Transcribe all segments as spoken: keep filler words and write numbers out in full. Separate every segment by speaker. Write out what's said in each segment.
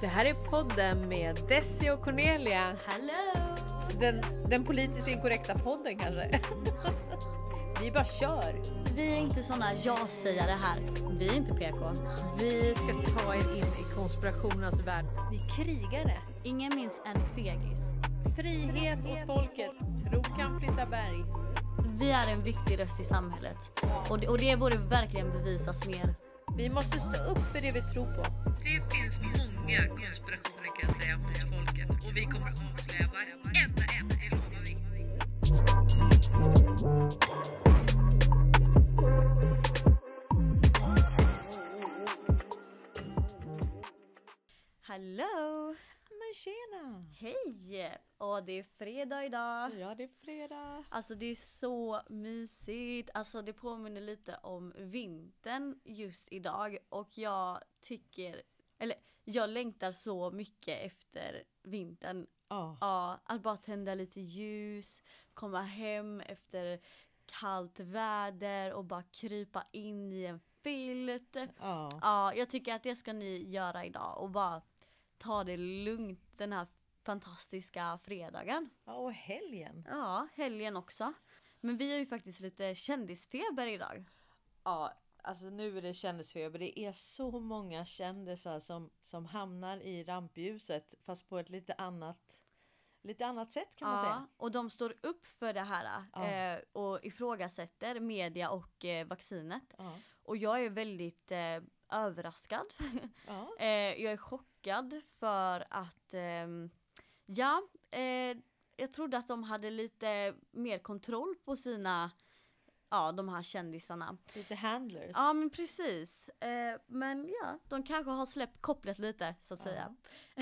Speaker 1: Det här är podden med Desi och Cornelia.
Speaker 2: Hello!
Speaker 1: Den, den politiskt inkorrekta podden kanske. Vi bara kör.
Speaker 2: Vi är inte såna ja-sägare här. Vi är inte P K.
Speaker 1: Vi ska ta er in i konspirationernas värld. Vi krigare.
Speaker 2: Ingen minns en fegis.
Speaker 1: Frihet åt folket. Tro kan flytta berg.
Speaker 2: Vi är en viktig röst i samhället. Och det, och det borde verkligen bevisas mer.
Speaker 1: Vi måste stå upp för det vi tror på. Det finns många konspirationer kan jag säga mot folket. Och vi kommer att avslöja varenda en, det lovar vi.
Speaker 2: Hello!
Speaker 1: Men tjena!
Speaker 2: Hej! Och det är fredag idag.
Speaker 1: Ja, det är fredag.
Speaker 2: Alltså det är så mysigt. Alltså det påminner lite om vintern just idag. Och jag tycker, eller jag längtar så mycket efter vintern.
Speaker 1: Ja.
Speaker 2: Ja, att bara tända lite ljus, komma hem efter kallt väder och bara krypa in i en filt.
Speaker 1: Ja.
Speaker 2: Ja, jag tycker att det ska ni göra idag och bara ta det lugnt den här fantastiska fredagen.
Speaker 1: Ja, och helgen.
Speaker 2: Ja, helgen också. Men vi har ju faktiskt lite kändisfeber idag.
Speaker 1: Ja, alltså nu är det kändisfeber. Det är så många kändisar som, som hamnar i rampljuset fast på ett lite annat lite annat sätt kan man
Speaker 2: Ja,
Speaker 1: säga.
Speaker 2: och de står upp för det här
Speaker 1: Ja.
Speaker 2: eh, och ifrågasätter media och eh, vaccinet.
Speaker 1: Ja.
Speaker 2: Och jag är väldigt eh, överraskad.
Speaker 1: Ja.
Speaker 2: eh, jag är chockad för att eh, ja, eh, jag trodde att de hade lite mer kontroll på sina, ja, de här kändisarna.
Speaker 1: Lite handlers.
Speaker 2: Ja, men precis. Eh, men ja, de kanske har släppt kopplet lite så att
Speaker 1: Ja.
Speaker 2: säga.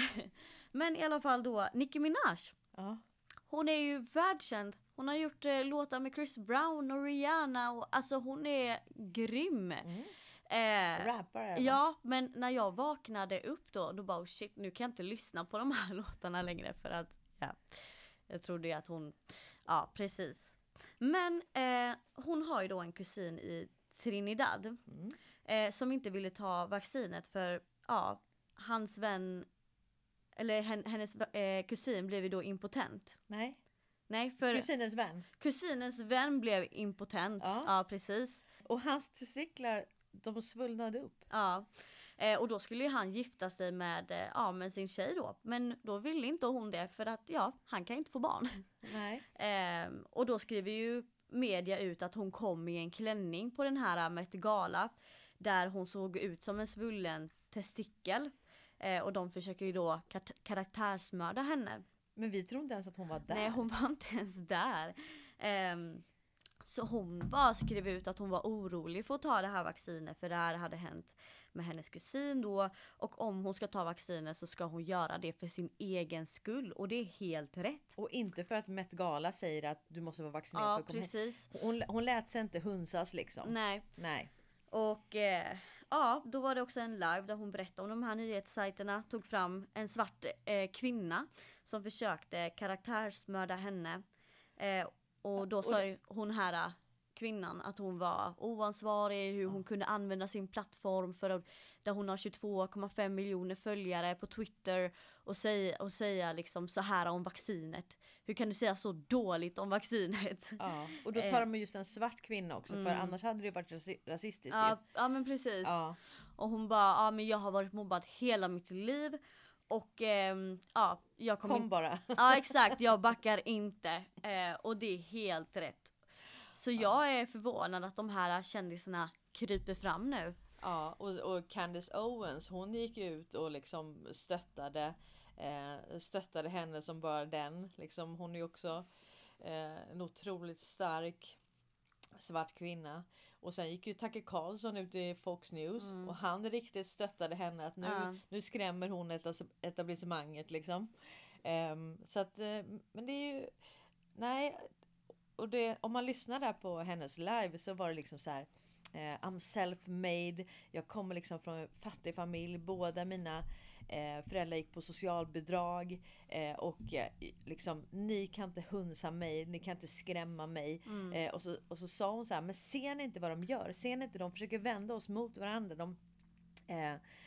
Speaker 2: Men i alla fall då, Nicki Minaj.
Speaker 1: Ja.
Speaker 2: Hon är ju världskänd. Hon har gjort eh, låtar med Chris Brown och Rihanna. Och, alltså hon är grym.
Speaker 1: Mm.
Speaker 2: Eh,
Speaker 1: Rappare. va?
Speaker 2: ja, men när jag vaknade upp då, då bara oh shit, nu kan jag inte lyssna på de här låtarna längre. För att, ja, jag trodde ju att hon, ja precis. Men eh, hon har ju då en kusin i Trinidad.
Speaker 1: Mm.
Speaker 2: Eh, som inte ville ta vaccinet för, ja, hans vän, eller hennes eh, kusin blev ju då impotent.
Speaker 1: Nej.
Speaker 2: Nej, för
Speaker 1: Kusinens vän.
Speaker 2: kusinens vän blev impotent.
Speaker 1: Ja.
Speaker 2: Ja, precis.
Speaker 1: Och hans testiklar, de svullnade upp.
Speaker 2: Ja. Eh, och då skulle ju han gifta sig med, eh, ja, med sin tjej då. Men då ville inte hon det för att, ja, han kan inte få barn.
Speaker 1: Nej.
Speaker 2: Eh, och då skriver ju media ut att hon kom i en klänning på den här Met Gala. Där hon såg ut som en svullen testikel. Eh, och de försöker ju då kar- karaktärsmörda henne.
Speaker 1: Men vi tror inte ens att hon var där.
Speaker 2: Nej, hon var inte ens där. Ehm, så hon bara skrev ut att hon var orolig för att ta det här vaccinet. För det här hade hänt med hennes kusin då. Och om hon ska ta vaccinet så ska hon göra det för sin egen skull. Och det är helt rätt.
Speaker 1: Och inte för att Met Gala säger att du måste vara vaccinerad för
Speaker 2: Ja,
Speaker 1: att komma hem.
Speaker 2: precis.
Speaker 1: Hon, hon lät sig inte hunsas liksom.
Speaker 2: Nej.
Speaker 1: Nej.
Speaker 2: Och eh, ja, då var det också en live där hon berättade om de här nyhetssajterna. Tog fram en svart eh, kvinna som försökte karaktärsmörda henne. Eh, och då
Speaker 1: och
Speaker 2: sa
Speaker 1: det-
Speaker 2: ju hon här kvinnan att hon var oansvarig, hur hon kunde använda sin plattform för att, där hon har tjugotvå komma fem miljoner följare på Twitter och säga, och säga liksom så här om vaccinet. Hur kan du säga så dåligt om vaccinet?
Speaker 1: Ja. Och då tar de just en svart kvinna också. För annars hade det ju varit rasi- rasistiskt
Speaker 2: Ja,
Speaker 1: ju.
Speaker 2: ja men precis.
Speaker 1: Ja.
Speaker 2: Och hon bara, ja men jag har varit mobbad hela mitt liv. Och ehm, ja, jag kommer
Speaker 1: Kom
Speaker 2: inte...
Speaker 1: bara.
Speaker 2: Ja exakt, jag backar inte. Eh, och det är helt rätt. Så jag är förvånad att de här kändisarna kryper fram nu.
Speaker 1: Ja, och, och Candace Owens, hon gick ut och liksom stöttade eh, stöttade henne som bara den. Liksom, hon är ju också eh, en otroligt stark svart kvinna. Och sen gick ju Tucker Carlson ut i Fox News
Speaker 2: Mm.
Speaker 1: och han riktigt stöttade henne att nu,
Speaker 2: Ja.
Speaker 1: nu skrämmer hon etas- etablissemanget liksom. Ehm, så att, eh, men det är ju, nej, och det, om man lyssnar där på hennes live så var det liksom så här. Eh, I'm self-made. Jag kommer liksom från en fattig familj. Båda mina eh, föräldrar gick på socialbidrag. Eh, och eh, liksom, ni kan inte hunsa mig. Ni kan inte skrämma mig.
Speaker 2: Mm.
Speaker 1: Eh, och, så, och så sa hon så här. Men ser ni inte vad de gör? Ser ni inte? De försöker vända oss mot varandra. De, eh,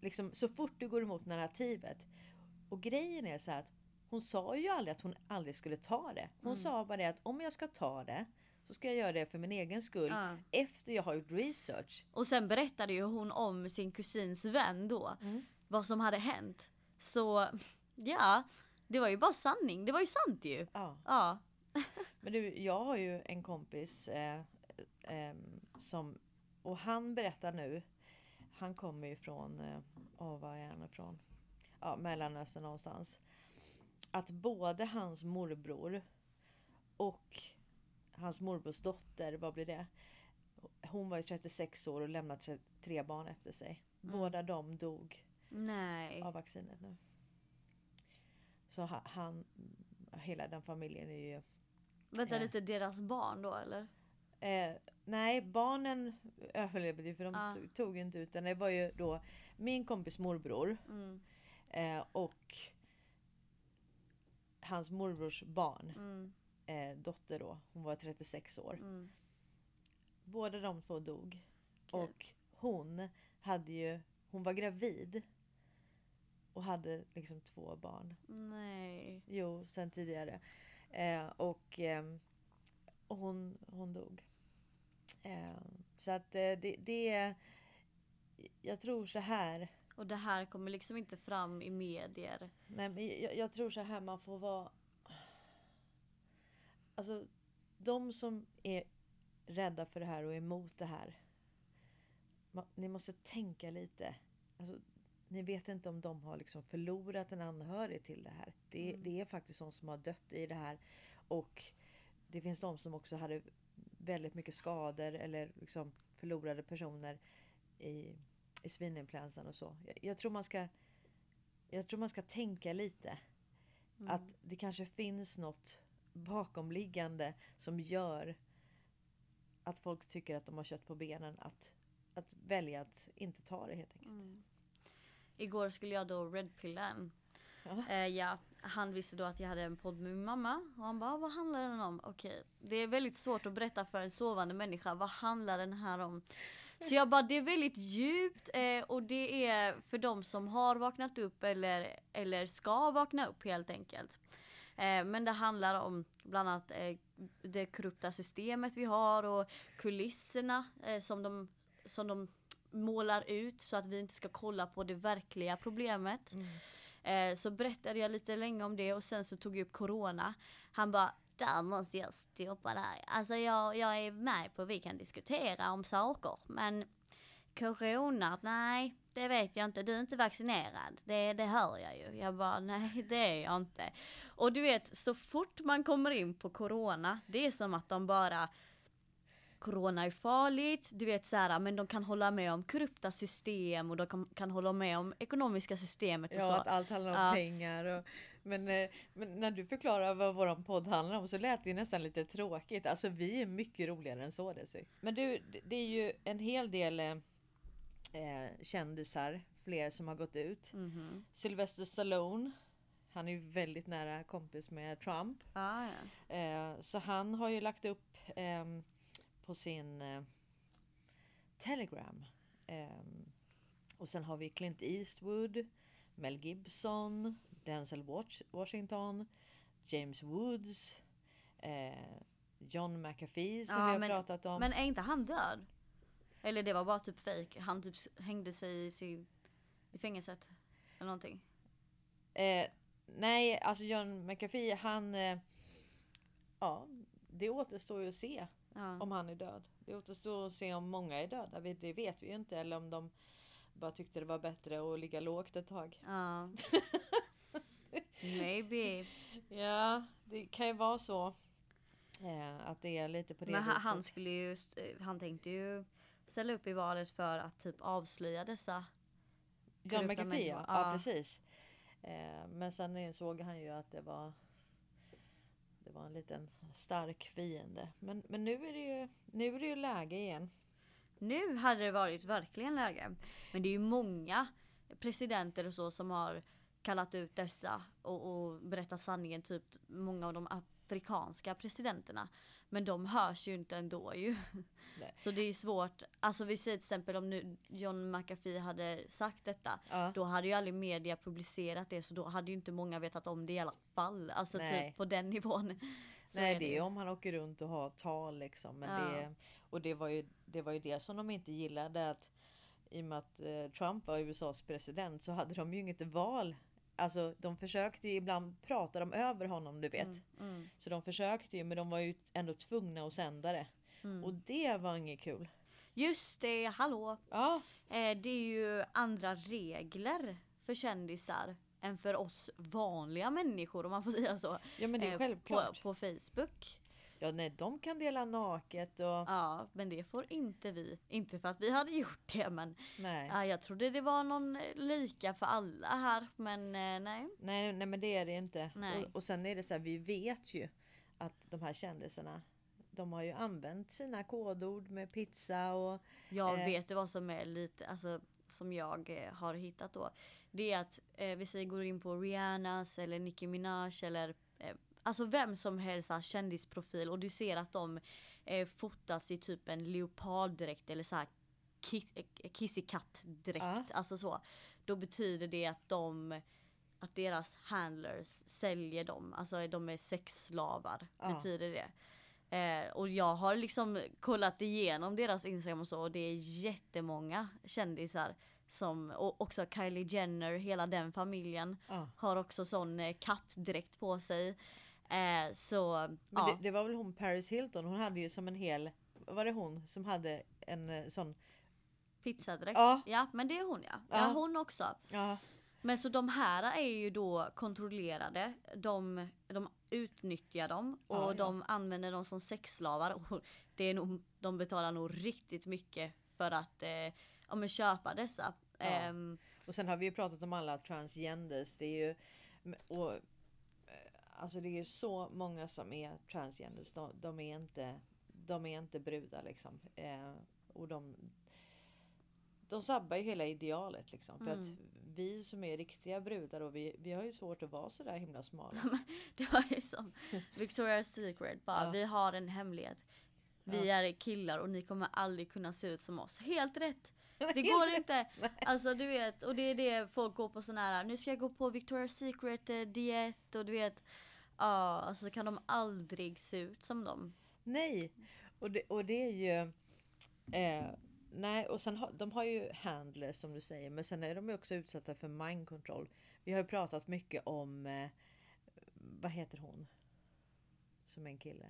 Speaker 1: liksom, så fort du går emot narrativet. Och grejen är så här att hon sa ju aldrig att hon aldrig skulle ta det. Hon mm. sa bara det att om jag ska ta det så ska jag göra det för min egen skull. Ja. Efter jag har gjort research.
Speaker 2: Och sen berättade ju hon om sin kusins vän då. Mm. Vad som hade hänt. Så ja, det var ju bara sanning. Det var ju sant ju. Ja. ja.
Speaker 1: Men du, jag har ju en kompis eh, eh, som, och han berättar nu, han kommer ju från, eh, oh, var är han ifrån? Ja, Mellanöstern någonstans. Att både hans morbror och hans morbrors dotter, vad blir det? Hon var ju trettiosex år och lämnade tre barn efter sig. Mm. Båda de dog.
Speaker 2: Nej.
Speaker 1: Av vaccinet nu. Så han, hela den familjen är ju...
Speaker 2: Vänta eh, lite, deras barn då eller?
Speaker 1: Eh, nej, barnen överlevde ju för de ah. tog, tog inte ut den. Det var ju då min kompis morbror mm. eh, och hans morbrors barn. Mm. Eh, dotter då, hon var trettiosex år. Mm. Båda de två dog. Okay. Och hon hade ju, hon var gravid. Och hade liksom två barn.
Speaker 2: Nej.
Speaker 1: Jo, sen tidigare. Eh, och eh, och hon, hon dog. Eh, så att eh, det, det är... Jag tror så här...
Speaker 2: Och det här kommer liksom inte fram i medier.
Speaker 1: Nej, men jag, jag tror så här, man får vara... Alltså, de som är rädda för det här och är emot det här. Man, ni måste tänka lite. Alltså, ni vet inte om de har liksom förlorat en anhörig till det här. Det, mm. det är faktiskt de som har dött i det här. Och det finns de som också hade väldigt mycket skador eller liksom förlorade personer i, i svininfluensan och så. Jag, jag tror man ska jag tror man ska tänka lite. Mm. Att det kanske finns något bakomliggande som gör att folk tycker att de har kött på benen att, att välja att inte ta det helt enkelt. Mm.
Speaker 2: Igår skulle jag då redpilla en. Ja. Eh, ja, han visste då att jag hade en podd med min mamma. Och han bara, vad handlar den om? Okej, det är väldigt svårt att berätta för en sovande människa. Vad handlar den här om? Så jag bara, det är väldigt djupt. Eh, och det är för de som har vaknat upp eller, eller ska vakna upp helt enkelt. Eh, men det handlar om bland annat eh, det korrupta systemet vi har. Och kulisserna eh, som de... Som de målar ut så att vi inte ska kolla på det verkliga problemet. Mm. Eh, så berättade jag lite länge om det och sen så tog jag upp corona. Han bara, där måste jag stoppa där. Alltså jag, jag är med på vi kan diskutera om saker. Men corona, nej, det vet jag inte. Du är inte vaccinerad. Det, det hör jag ju. Jag bara, nej det är jag inte. Och du vet, så fort man kommer in på corona, det är som att de bara... Corona är farligt, du vet så här, men de kan hålla med om korrupta system och de kan, kan hålla med om ekonomiska systemet och
Speaker 1: ja,
Speaker 2: så.
Speaker 1: Att allt handlar om ja. pengar. Och, men, men när du förklarar vad vår podd handlar om så lät det nästan lite tråkigt. Alltså vi är mycket roligare än så det sig. Men du, det är ju en hel del eh, kändisar, fler som har gått ut. Mm-hmm. Sylvester Stallone, han är ju väldigt nära kompis med Trump.
Speaker 2: Ah, ja.
Speaker 1: eh, så han har ju lagt upp... Eh, på sin eh, Telegram. Eh, och sen har vi Clint Eastwood, Mel Gibson, Denzel Washington, James Woods, eh, John McAfee som ja, vi har
Speaker 2: men,
Speaker 1: pratat om.
Speaker 2: Men är inte han död? Eller det var bara typ fake. Han typ hängde sig i, sig, i fängelset eller någonting.
Speaker 1: Eh, nej, alltså John McAfee, han eh, ja, det återstår ju att se. Ja. Om han är död. Det återstår att se om många är döda. Det vet vi ju inte. Eller om de bara tyckte det var bättre att ligga lågt ett tag.
Speaker 2: Ja. Maybe.
Speaker 1: Ja, det kan ju vara så. Eh, att det är lite på det
Speaker 2: Men
Speaker 1: viset.
Speaker 2: han skulle ju, han tänkte ju ställa upp i valet för att typ avslöja dessa
Speaker 1: John McAfee, ja. Ja, precis. Eh, men sen såg han ju att det var Det var en liten stark fiende. Men, men nu är det ju nu är det ju läge igen.
Speaker 2: Nu hade det varit verkligen läge. Men det är ju många presidenter och så som har kallat ut dessa och, och berättat sanningen. Typ många av de afrikanska presidenterna. Men de hörs ju inte ändå ju.
Speaker 1: Nej.
Speaker 2: Så det är svårt. Alltså vi säger till exempel om nu John McAfee hade sagt detta.
Speaker 1: Ja.
Speaker 2: Då hade ju aldrig media publicerat det. Så då hade ju inte många vetat om det i alla fall. Alltså
Speaker 1: Nej.
Speaker 2: typ på den nivån. Så
Speaker 1: Nej,
Speaker 2: är
Speaker 1: det är
Speaker 2: ju.
Speaker 1: om han åker runt och har tal liksom. Men
Speaker 2: Ja.
Speaker 1: det, och det var, ju, det var ju det som de inte gillade. Att, I och med att eh, Trump var U S A:s president så hade de ju inget val. Alltså de försökte ju ibland prata de över honom, du vet.
Speaker 2: Mm, mm,
Speaker 1: Så de försökte ju, men de var ju ändå tvungna att sända det.
Speaker 2: mm.
Speaker 1: Och det var inget kul.
Speaker 2: Just det, hallå.
Speaker 1: Ja,
Speaker 2: Eh, det är ju andra regler för kändisar än för oss vanliga människor, om man får säga så.
Speaker 1: ja men det är
Speaker 2: eh,
Speaker 1: självklart.
Speaker 2: På, på Facebook.
Speaker 1: Ja, nej, de kan dela naket och...
Speaker 2: Ja, men det får inte vi. Inte för att vi hade gjort det, men
Speaker 1: Nej.
Speaker 2: ja, jag trodde det var någon eh, lika för alla här, men eh, nej.
Speaker 1: nej, nej men det är det inte.
Speaker 2: Nej.
Speaker 1: Och, och sen är det så här, vi vet ju att de här kändisarna, de har ju använt sina kodord med pizza och...
Speaker 2: Jag
Speaker 1: Eh.
Speaker 2: vet du vad som är lite, alltså som jag eh, har hittat då. Det är att eh, vi säger går in på Rihannas eller Nicki Minaj eller eh, alltså vem som helst har kändisprofil och du ser att de eh, fotas i typ en leoparddräkt eller så här ki- eh, kissekattdräkt,
Speaker 1: Ja.
Speaker 2: alltså så. Då betyder det att de att deras handlers säljer dem, alltså de är sexslavar,
Speaker 1: Ja.
Speaker 2: betyder det. Eh, och jag har liksom kollat igenom deras Instagram och så, och det är jättemånga kändisar som, och också Kylie Jenner, hela den familjen
Speaker 1: Ja.
Speaker 2: har också sån eh, kattdräkt på sig. Eh, så
Speaker 1: Men
Speaker 2: ja.
Speaker 1: det, det var väl hon Paris Hilton, hon hade ju som en hel... Var det hon som hade en eh, sån...
Speaker 2: Pizzadräkt.
Speaker 1: Ja.
Speaker 2: Ja, men det är hon ja. Ja,
Speaker 1: Ja.
Speaker 2: hon också.
Speaker 1: Ja,
Speaker 2: Men så de här är ju då kontrollerade. De, de utnyttjar dem och
Speaker 1: Ja, ja.
Speaker 2: de använder dem som sexslavar. Och det är nog, de betalar nog riktigt mycket för att eh, ja, men köpa dessa.
Speaker 1: Ja.
Speaker 2: Ehm,
Speaker 1: och sen har vi ju pratat om alla transgenders. Det är ju... Och, eh, alltså det är ju så många som är transgenders. De, de är inte... De är inte brudar liksom. Eh, och de... De sabbar ju hela idealet liksom. För
Speaker 2: Mm.
Speaker 1: att vi som är riktiga brudar och vi, vi har ju svårt att vara så där himla smala.
Speaker 2: det var ju som Victoria's Secret. Bara,
Speaker 1: Ja.
Speaker 2: vi har en hemlighet. Vi
Speaker 1: Ja.
Speaker 2: är killar och ni kommer aldrig kunna se ut som oss. Helt rätt. Det
Speaker 1: Helt
Speaker 2: går
Speaker 1: rätt.
Speaker 2: inte. Alltså du vet, och det är det folk går på sån här, nu ska jag gå på Victoria's Secret eh, diet och du vet, ja, alltså kan de aldrig se ut som dem.
Speaker 1: Nej, och det, och det är ju... Eh, nej, och sen har, de har ju handlers som du säger. Men sen är de ju också utsatta för mind control. Vi har ju pratat mycket om... Eh, vad heter hon? Som är en kille.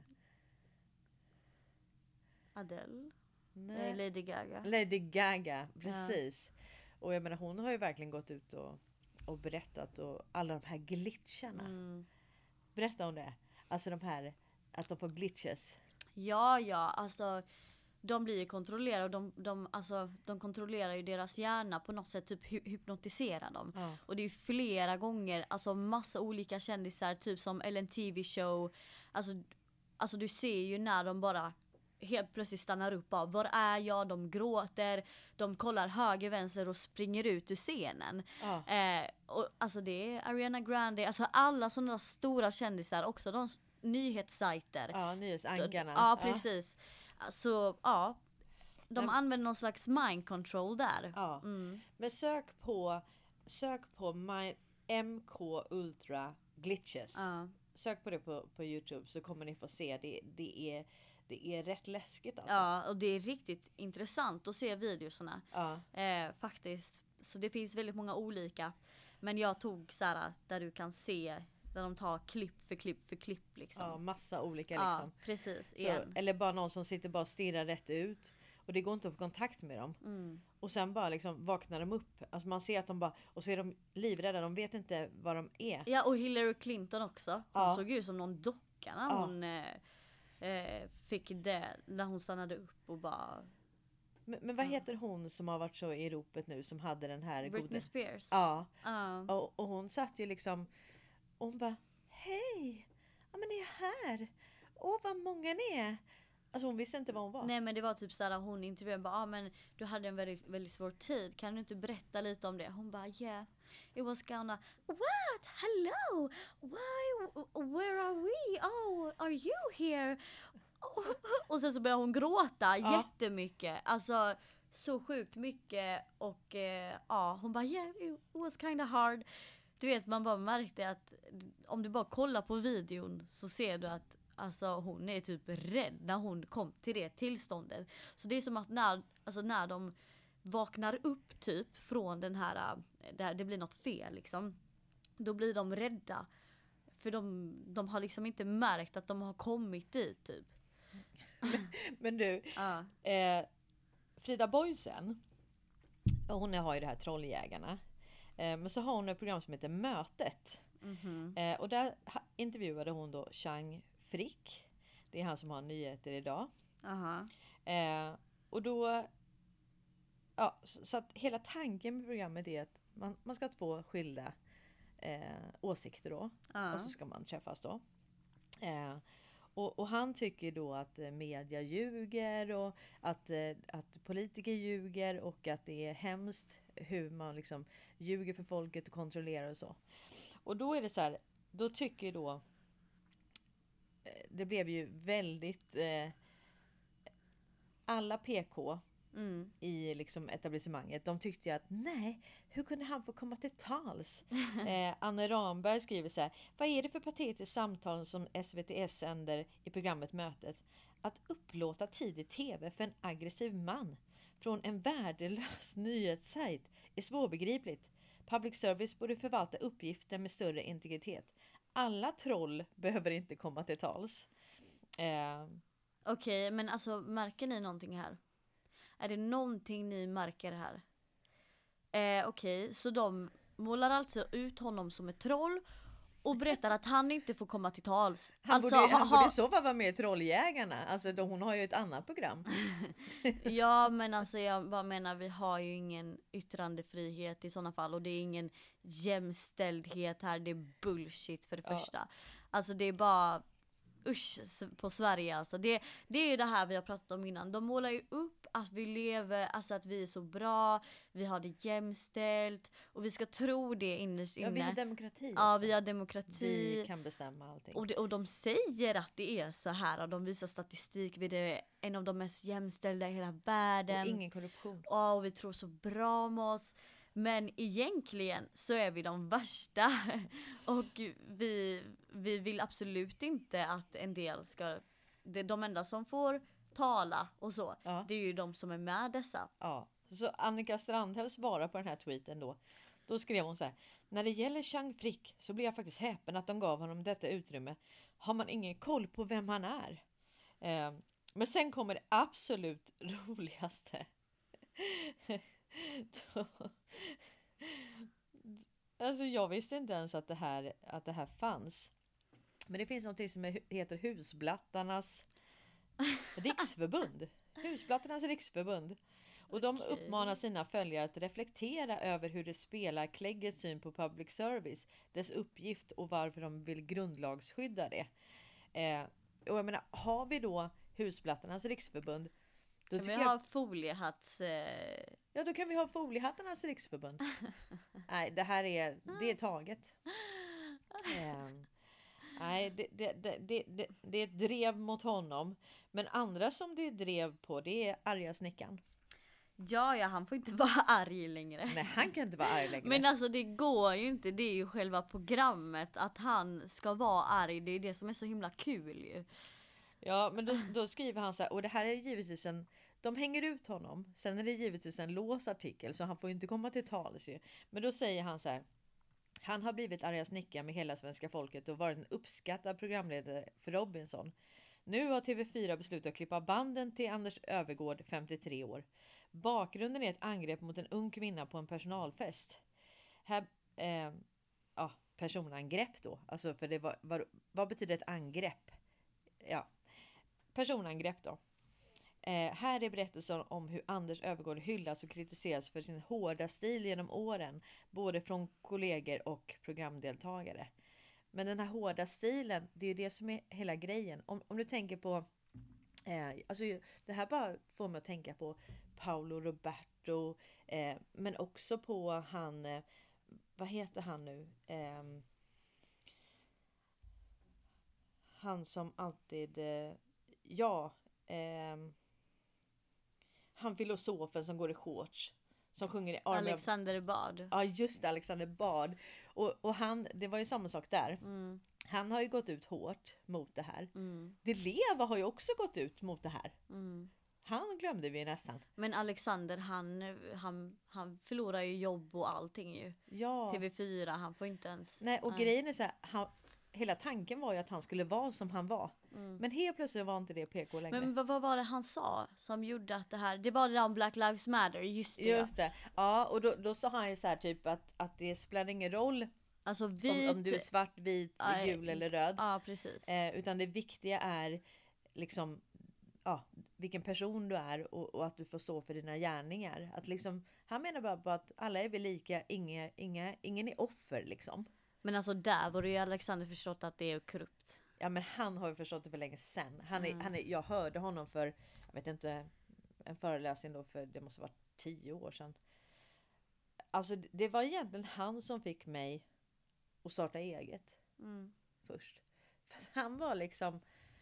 Speaker 2: Adele,
Speaker 1: Nej.
Speaker 2: eh, Lady Gaga.
Speaker 1: Lady Gaga, precis. Och jag menar hon har ju verkligen gått ut och, och berättat. Och alla de här glitcharna.
Speaker 2: Mm.
Speaker 1: Berätta om det. Alltså de här... Att de får glitches.
Speaker 2: Ja, ja, alltså de blir ju kontrollerade och de, de, alltså, de kontrollerar ju deras hjärna på något sätt, typ hy- hypnotiserar dem.
Speaker 1: Ja.
Speaker 2: Och det är ju flera gånger, alltså massa olika kändisar, typ som Ellen T V show. Alltså, alltså du ser ju när de bara helt plötsligt stannar upp. Bara, var är jag? De gråter, de kollar höger, vänster och springer ut ur scenen.
Speaker 1: Ja.
Speaker 2: Eh, och, alltså det är Ariana Grande, alltså alla sådana stora kändisar, också de s- nyhetssajter.
Speaker 1: Ja, nyhetsankarna.
Speaker 2: Ja, precis. Så ja, de
Speaker 1: Men-
Speaker 2: använder någon slags mind control där.
Speaker 1: Ja.
Speaker 2: Mm.
Speaker 1: Men sök på sök på my, M K Ultra Glitches.
Speaker 2: Ja.
Speaker 1: Sök på det på, på YouTube så kommer ni få se. Det, det, är, det är rätt läskigt alltså.
Speaker 2: Ja, och det är riktigt intressant att se videorna.
Speaker 1: Ja.
Speaker 2: Eh, faktiskt. Så det finns väldigt många olika. Men jag tog så här där du kan se, där de tar klipp för klipp för klipp liksom.
Speaker 1: Ja, massa olika
Speaker 2: Ja,
Speaker 1: liksom.
Speaker 2: precis.
Speaker 1: Så,
Speaker 2: Igen.
Speaker 1: eller bara någon som sitter bara och stirrar rätt ut. Och det går inte att få kontakt med dem.
Speaker 2: Mm.
Speaker 1: Och sen bara liksom vaknar de upp. Alltså man ser att de bara... Och så är de livrädda. De vet inte vad de är.
Speaker 2: Ja, och Hillary Clinton också. Hon
Speaker 1: Ja.
Speaker 2: såg ut som någon docka när
Speaker 1: Ja.
Speaker 2: hon eh, eh, fick det. När hon stannade upp och bara...
Speaker 1: Men, men vad
Speaker 2: Ja.
Speaker 1: heter hon som har varit så i ropet nu? Som hade den här...
Speaker 2: Britney
Speaker 1: goda-
Speaker 2: Spears.
Speaker 1: Ja.
Speaker 2: Ja.
Speaker 1: Och, och hon satt ju liksom... Och hon bara... Hej! Ja men ni är här! Åh vad många ni är! Alltså hon visste inte vad hon var.
Speaker 2: Nej, men det var typ såhär, hon intervjuade bara, ah, men du hade en väldigt, väldigt svår tid, kan du inte berätta lite om det? Hon bara, yeah, it was gonna, what? Hello? Why? Where are we? Oh, are you here? Och sen så började hon gråta
Speaker 1: Ja.
Speaker 2: jättemycket. Alltså så sjukt mycket. Och eh, ja, hon bara yeah, it was kind of hard. Du vet, man bara märkte att om du bara kollar på videon så ser du att alltså, hon är typ rädd när hon kom till det tillståndet. Så det är som att när, alltså, när de vaknar upp typ från den här, där det blir något fel liksom. Då blir de rädda. För de, de har liksom inte märkt att de har kommit dit typ.
Speaker 1: Men, men du,
Speaker 2: Ja.
Speaker 1: eh, Frida Boisen, hon har ju det här Trolljägarna. Eh, men så har hon ett program som heter Mötet.
Speaker 2: Mhm.
Speaker 1: Eh, och där ha- intervjuade hon då Chang Frick. Det är han som har nyheter idag.
Speaker 2: Aha.
Speaker 1: Eh, och då, ja, så, så att hela tanken med programmet är att man, man ska ha två skilda eh, åsikter då.
Speaker 2: Ja.
Speaker 1: Och så ska man träffas då. Eh, och, och han tycker då att eh, media ljuger och att, eh, att politiker ljuger och att det är hemskt hur man liksom ljuger för folket och kontrollerar och så. Och då är det så här, då tycker då eh, det blev ju väldigt eh, alla P K
Speaker 2: Mm.
Speaker 1: i liksom etablissemanget, de tyckte ju att nej, hur kunde han få komma till tals? eh, Anne Ramberg skriver så här: vad är det för patetiskt samtal som S V T S sänder i programmet Mötet? Att upplåta tid i tv för en aggressiv man från en värdelös nyhetssajt är svårbegripligt. Public service borde förvalta uppgifter med större integritet. Alla troll behöver inte komma till tals. Eh,
Speaker 2: Okej, men alltså märker ni någonting här? Är det någonting ni märker här? Eh, Okej, så de målar alltså ut honom som ett troll och berättar att han inte får komma till tals.
Speaker 1: Han,
Speaker 2: alltså,
Speaker 1: borde,
Speaker 2: ha,
Speaker 1: han
Speaker 2: ha,
Speaker 1: borde i så fall vara med i Trolljägarna. Alltså då, hon har ju ett annat program.
Speaker 2: Ja, men alltså jag bara menar, vi har ju ingen yttrandefrihet i sådana fall och det är ingen jämställdhet här, det är bullshit för det
Speaker 1: Ja.
Speaker 2: första. Alltså det är bara usch s- på Sverige alltså. Det, det är ju det här vi har pratat om innan. De målar ju upp att vi lever, alltså att vi är så bra, vi har det jämställt och vi ska tro det innerst inne.
Speaker 1: Ja, vi har demokrati
Speaker 2: Ja,
Speaker 1: också.
Speaker 2: vi har demokrati.
Speaker 1: Vi kan bestämma allting.
Speaker 2: Och, det, och de säger att det är så här och de visar statistik, vi är en av de mest jämställda i hela världen.
Speaker 1: Och ingen korruption.
Speaker 2: Ja, och vi tror så bra om oss. Men egentligen så är vi de värsta. Och vi, vi vill absolut inte att en del ska... Det är de enda som får tala och så.
Speaker 1: Ja.
Speaker 2: Det är ju de som är med dessa.
Speaker 1: Ja. Så Annika Strandhäll svarar på den här tweeten då. Då skrev hon så här: när det gäller Chang Frick så blir jag faktiskt häpen att de gav honom detta utrymme. Har man ingen koll på vem han är? Eh, men sen kommer det absolut roligaste. Då- alltså jag visste inte ens att det här, att det här fanns. Men det finns något som heter Husblattarnas riksförbund. Husblattarnas riksförbund. Och de
Speaker 2: Okej.
Speaker 1: uppmanar sina följare att reflektera över hur det spelar kläggets syn på public service, dess uppgift och varför de vill grundlagsskydda det. Eh, och jag menar, har vi då Husblattarnas riksförbund, då
Speaker 2: Kan vi
Speaker 1: tycker jag,
Speaker 2: ha foliehatts... Eh...
Speaker 1: ja, då kan vi ha Foliehattarnas riksförbund. Nej, det här är, det är taget. Eh, nej, det, det, det, det, det, det är ett drev mot honom. Men andra som det är drev på, det är arga snickaren.
Speaker 2: Ja, ja, han får inte vara arg längre.
Speaker 1: Nej, han kan inte vara arg längre.
Speaker 2: Men alltså det går ju inte, det är ju själva programmet att han ska vara arg, det är det som är så himla kul ju.
Speaker 1: Ja, men då, då skriver han så här, och det här är givetvis en, de hänger ut honom, sen är det givetvis en låst artikel så han får inte komma till tals ju. Men då säger han så här: han har blivit arga snickaren med hela svenska folket och varit en uppskattad programledare för Robinson. Nu har T V fyra beslutat att klippa banden till Anders Övergård, femtiotre år. Bakgrunden är ett angrepp mot en ung kvinna på en personalfest. Här, eh, ja, personangrepp då. Alltså för det var, var, vad betyder ett angrepp? Ja, personangrepp då. Eh, här är berättelsen om hur Anders Övergård hyllas och kritiseras för sin hårda stil genom åren, både från kollegor och programdeltagare. Men den här hårda stilen, det är det som är hela grejen. Om, om du tänker på, eh, alltså det här bara får mig att tänka på Paolo Roberto, eh, men också på han, eh, vad heter han nu? Eh, han som alltid, eh, ja, eh, han filosofen som går i shorts. Som sjunger i Army
Speaker 2: Alexander
Speaker 1: of...
Speaker 2: Bard.
Speaker 1: Ja, just det, Alexander Bard. Och, och han, det var ju samma sak där.
Speaker 2: Mm.
Speaker 1: Han har ju gått ut hårt mot det här.
Speaker 2: Mm.
Speaker 1: De Leva har ju också gått ut mot det här.
Speaker 2: Mm.
Speaker 1: Han glömde vi nästan.
Speaker 2: Men Alexander, han, han, han förlorar ju jobb och allting ju.
Speaker 1: Ja.
Speaker 2: T V fyra, han får inte ens...
Speaker 1: Nej, och
Speaker 2: nej.
Speaker 1: grejen är så här, han, hela tanken var ju att han skulle vara som han var.
Speaker 2: Mm.
Speaker 1: Men helt plötsligt var inte det P K längre.
Speaker 2: Men vad, vad var det han sa som gjorde att det här... Det var det där om Black Lives Matter, just det.
Speaker 1: Just det. Ja, och då, då sa han ju så här typ att, att det spelar ingen roll
Speaker 2: Alltså vit...
Speaker 1: om, om du är svart, vit,
Speaker 2: Aj.
Speaker 1: gul eller röd.
Speaker 2: Ja, precis.
Speaker 1: Eh, utan det viktiga är liksom ja, vilken person du är och, och att du får stå för dina gärningar. Att liksom, han menar bara på att alla är väl lika, inga, inga, ingen är offer liksom.
Speaker 2: Men alltså där var det ju Alexander förstått att det är korrupt.
Speaker 1: Ja, men han har ju förstått det för länge sedan. Han är,
Speaker 2: Mm.
Speaker 1: han är, jag hörde honom för, jag vet inte, en föreläsning då för det måste vara tio år sedan. Alltså det var egentligen han som fick mig att starta eget
Speaker 2: Mm.
Speaker 1: först. För han var liksom,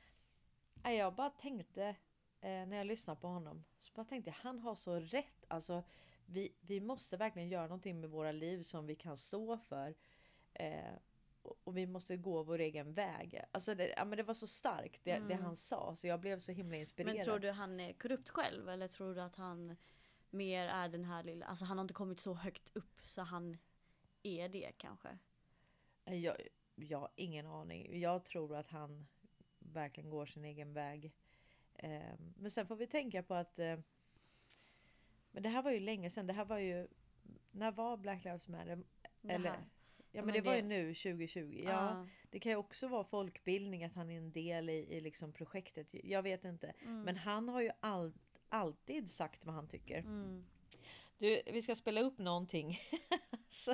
Speaker 1: nej, jag bara tänkte eh, när jag lyssnade på honom, så bara tänkte jag, han har så rätt. Alltså vi, vi måste verkligen göra någonting med våra liv som vi kan stå för. Eh, och, och vi måste gå vår egen väg. Alltså det, ja, men det var så starkt det,
Speaker 2: Mm.
Speaker 1: det han sa, så jag blev så himla inspirerad.
Speaker 2: Men tror du han är korrupt själv? Eller tror du att han mer är den här lilla... Alltså han har inte kommit så högt upp så han är det kanske?
Speaker 1: Jag, jag har ingen aning. Jag tror att han verkligen går sin egen väg. Eh, men sen får vi tänka på att eh, men det här var ju länge sedan. Det här var ju, när var Black Lives Matter?
Speaker 2: Det
Speaker 1: Eller,
Speaker 2: här.
Speaker 1: ja,
Speaker 2: Ja,
Speaker 1: men
Speaker 2: men
Speaker 1: det var ju
Speaker 2: det-
Speaker 1: nu tjugo tjugo. Ja,
Speaker 2: Ja.
Speaker 1: det kan ju också vara folkbildning, att han är en del i, i liksom projektet. Jag vet inte.
Speaker 2: Mm.
Speaker 1: Men han har ju all, alltid sagt vad han tycker.
Speaker 2: Mm.
Speaker 1: Du, vi ska spela upp någonting. Så,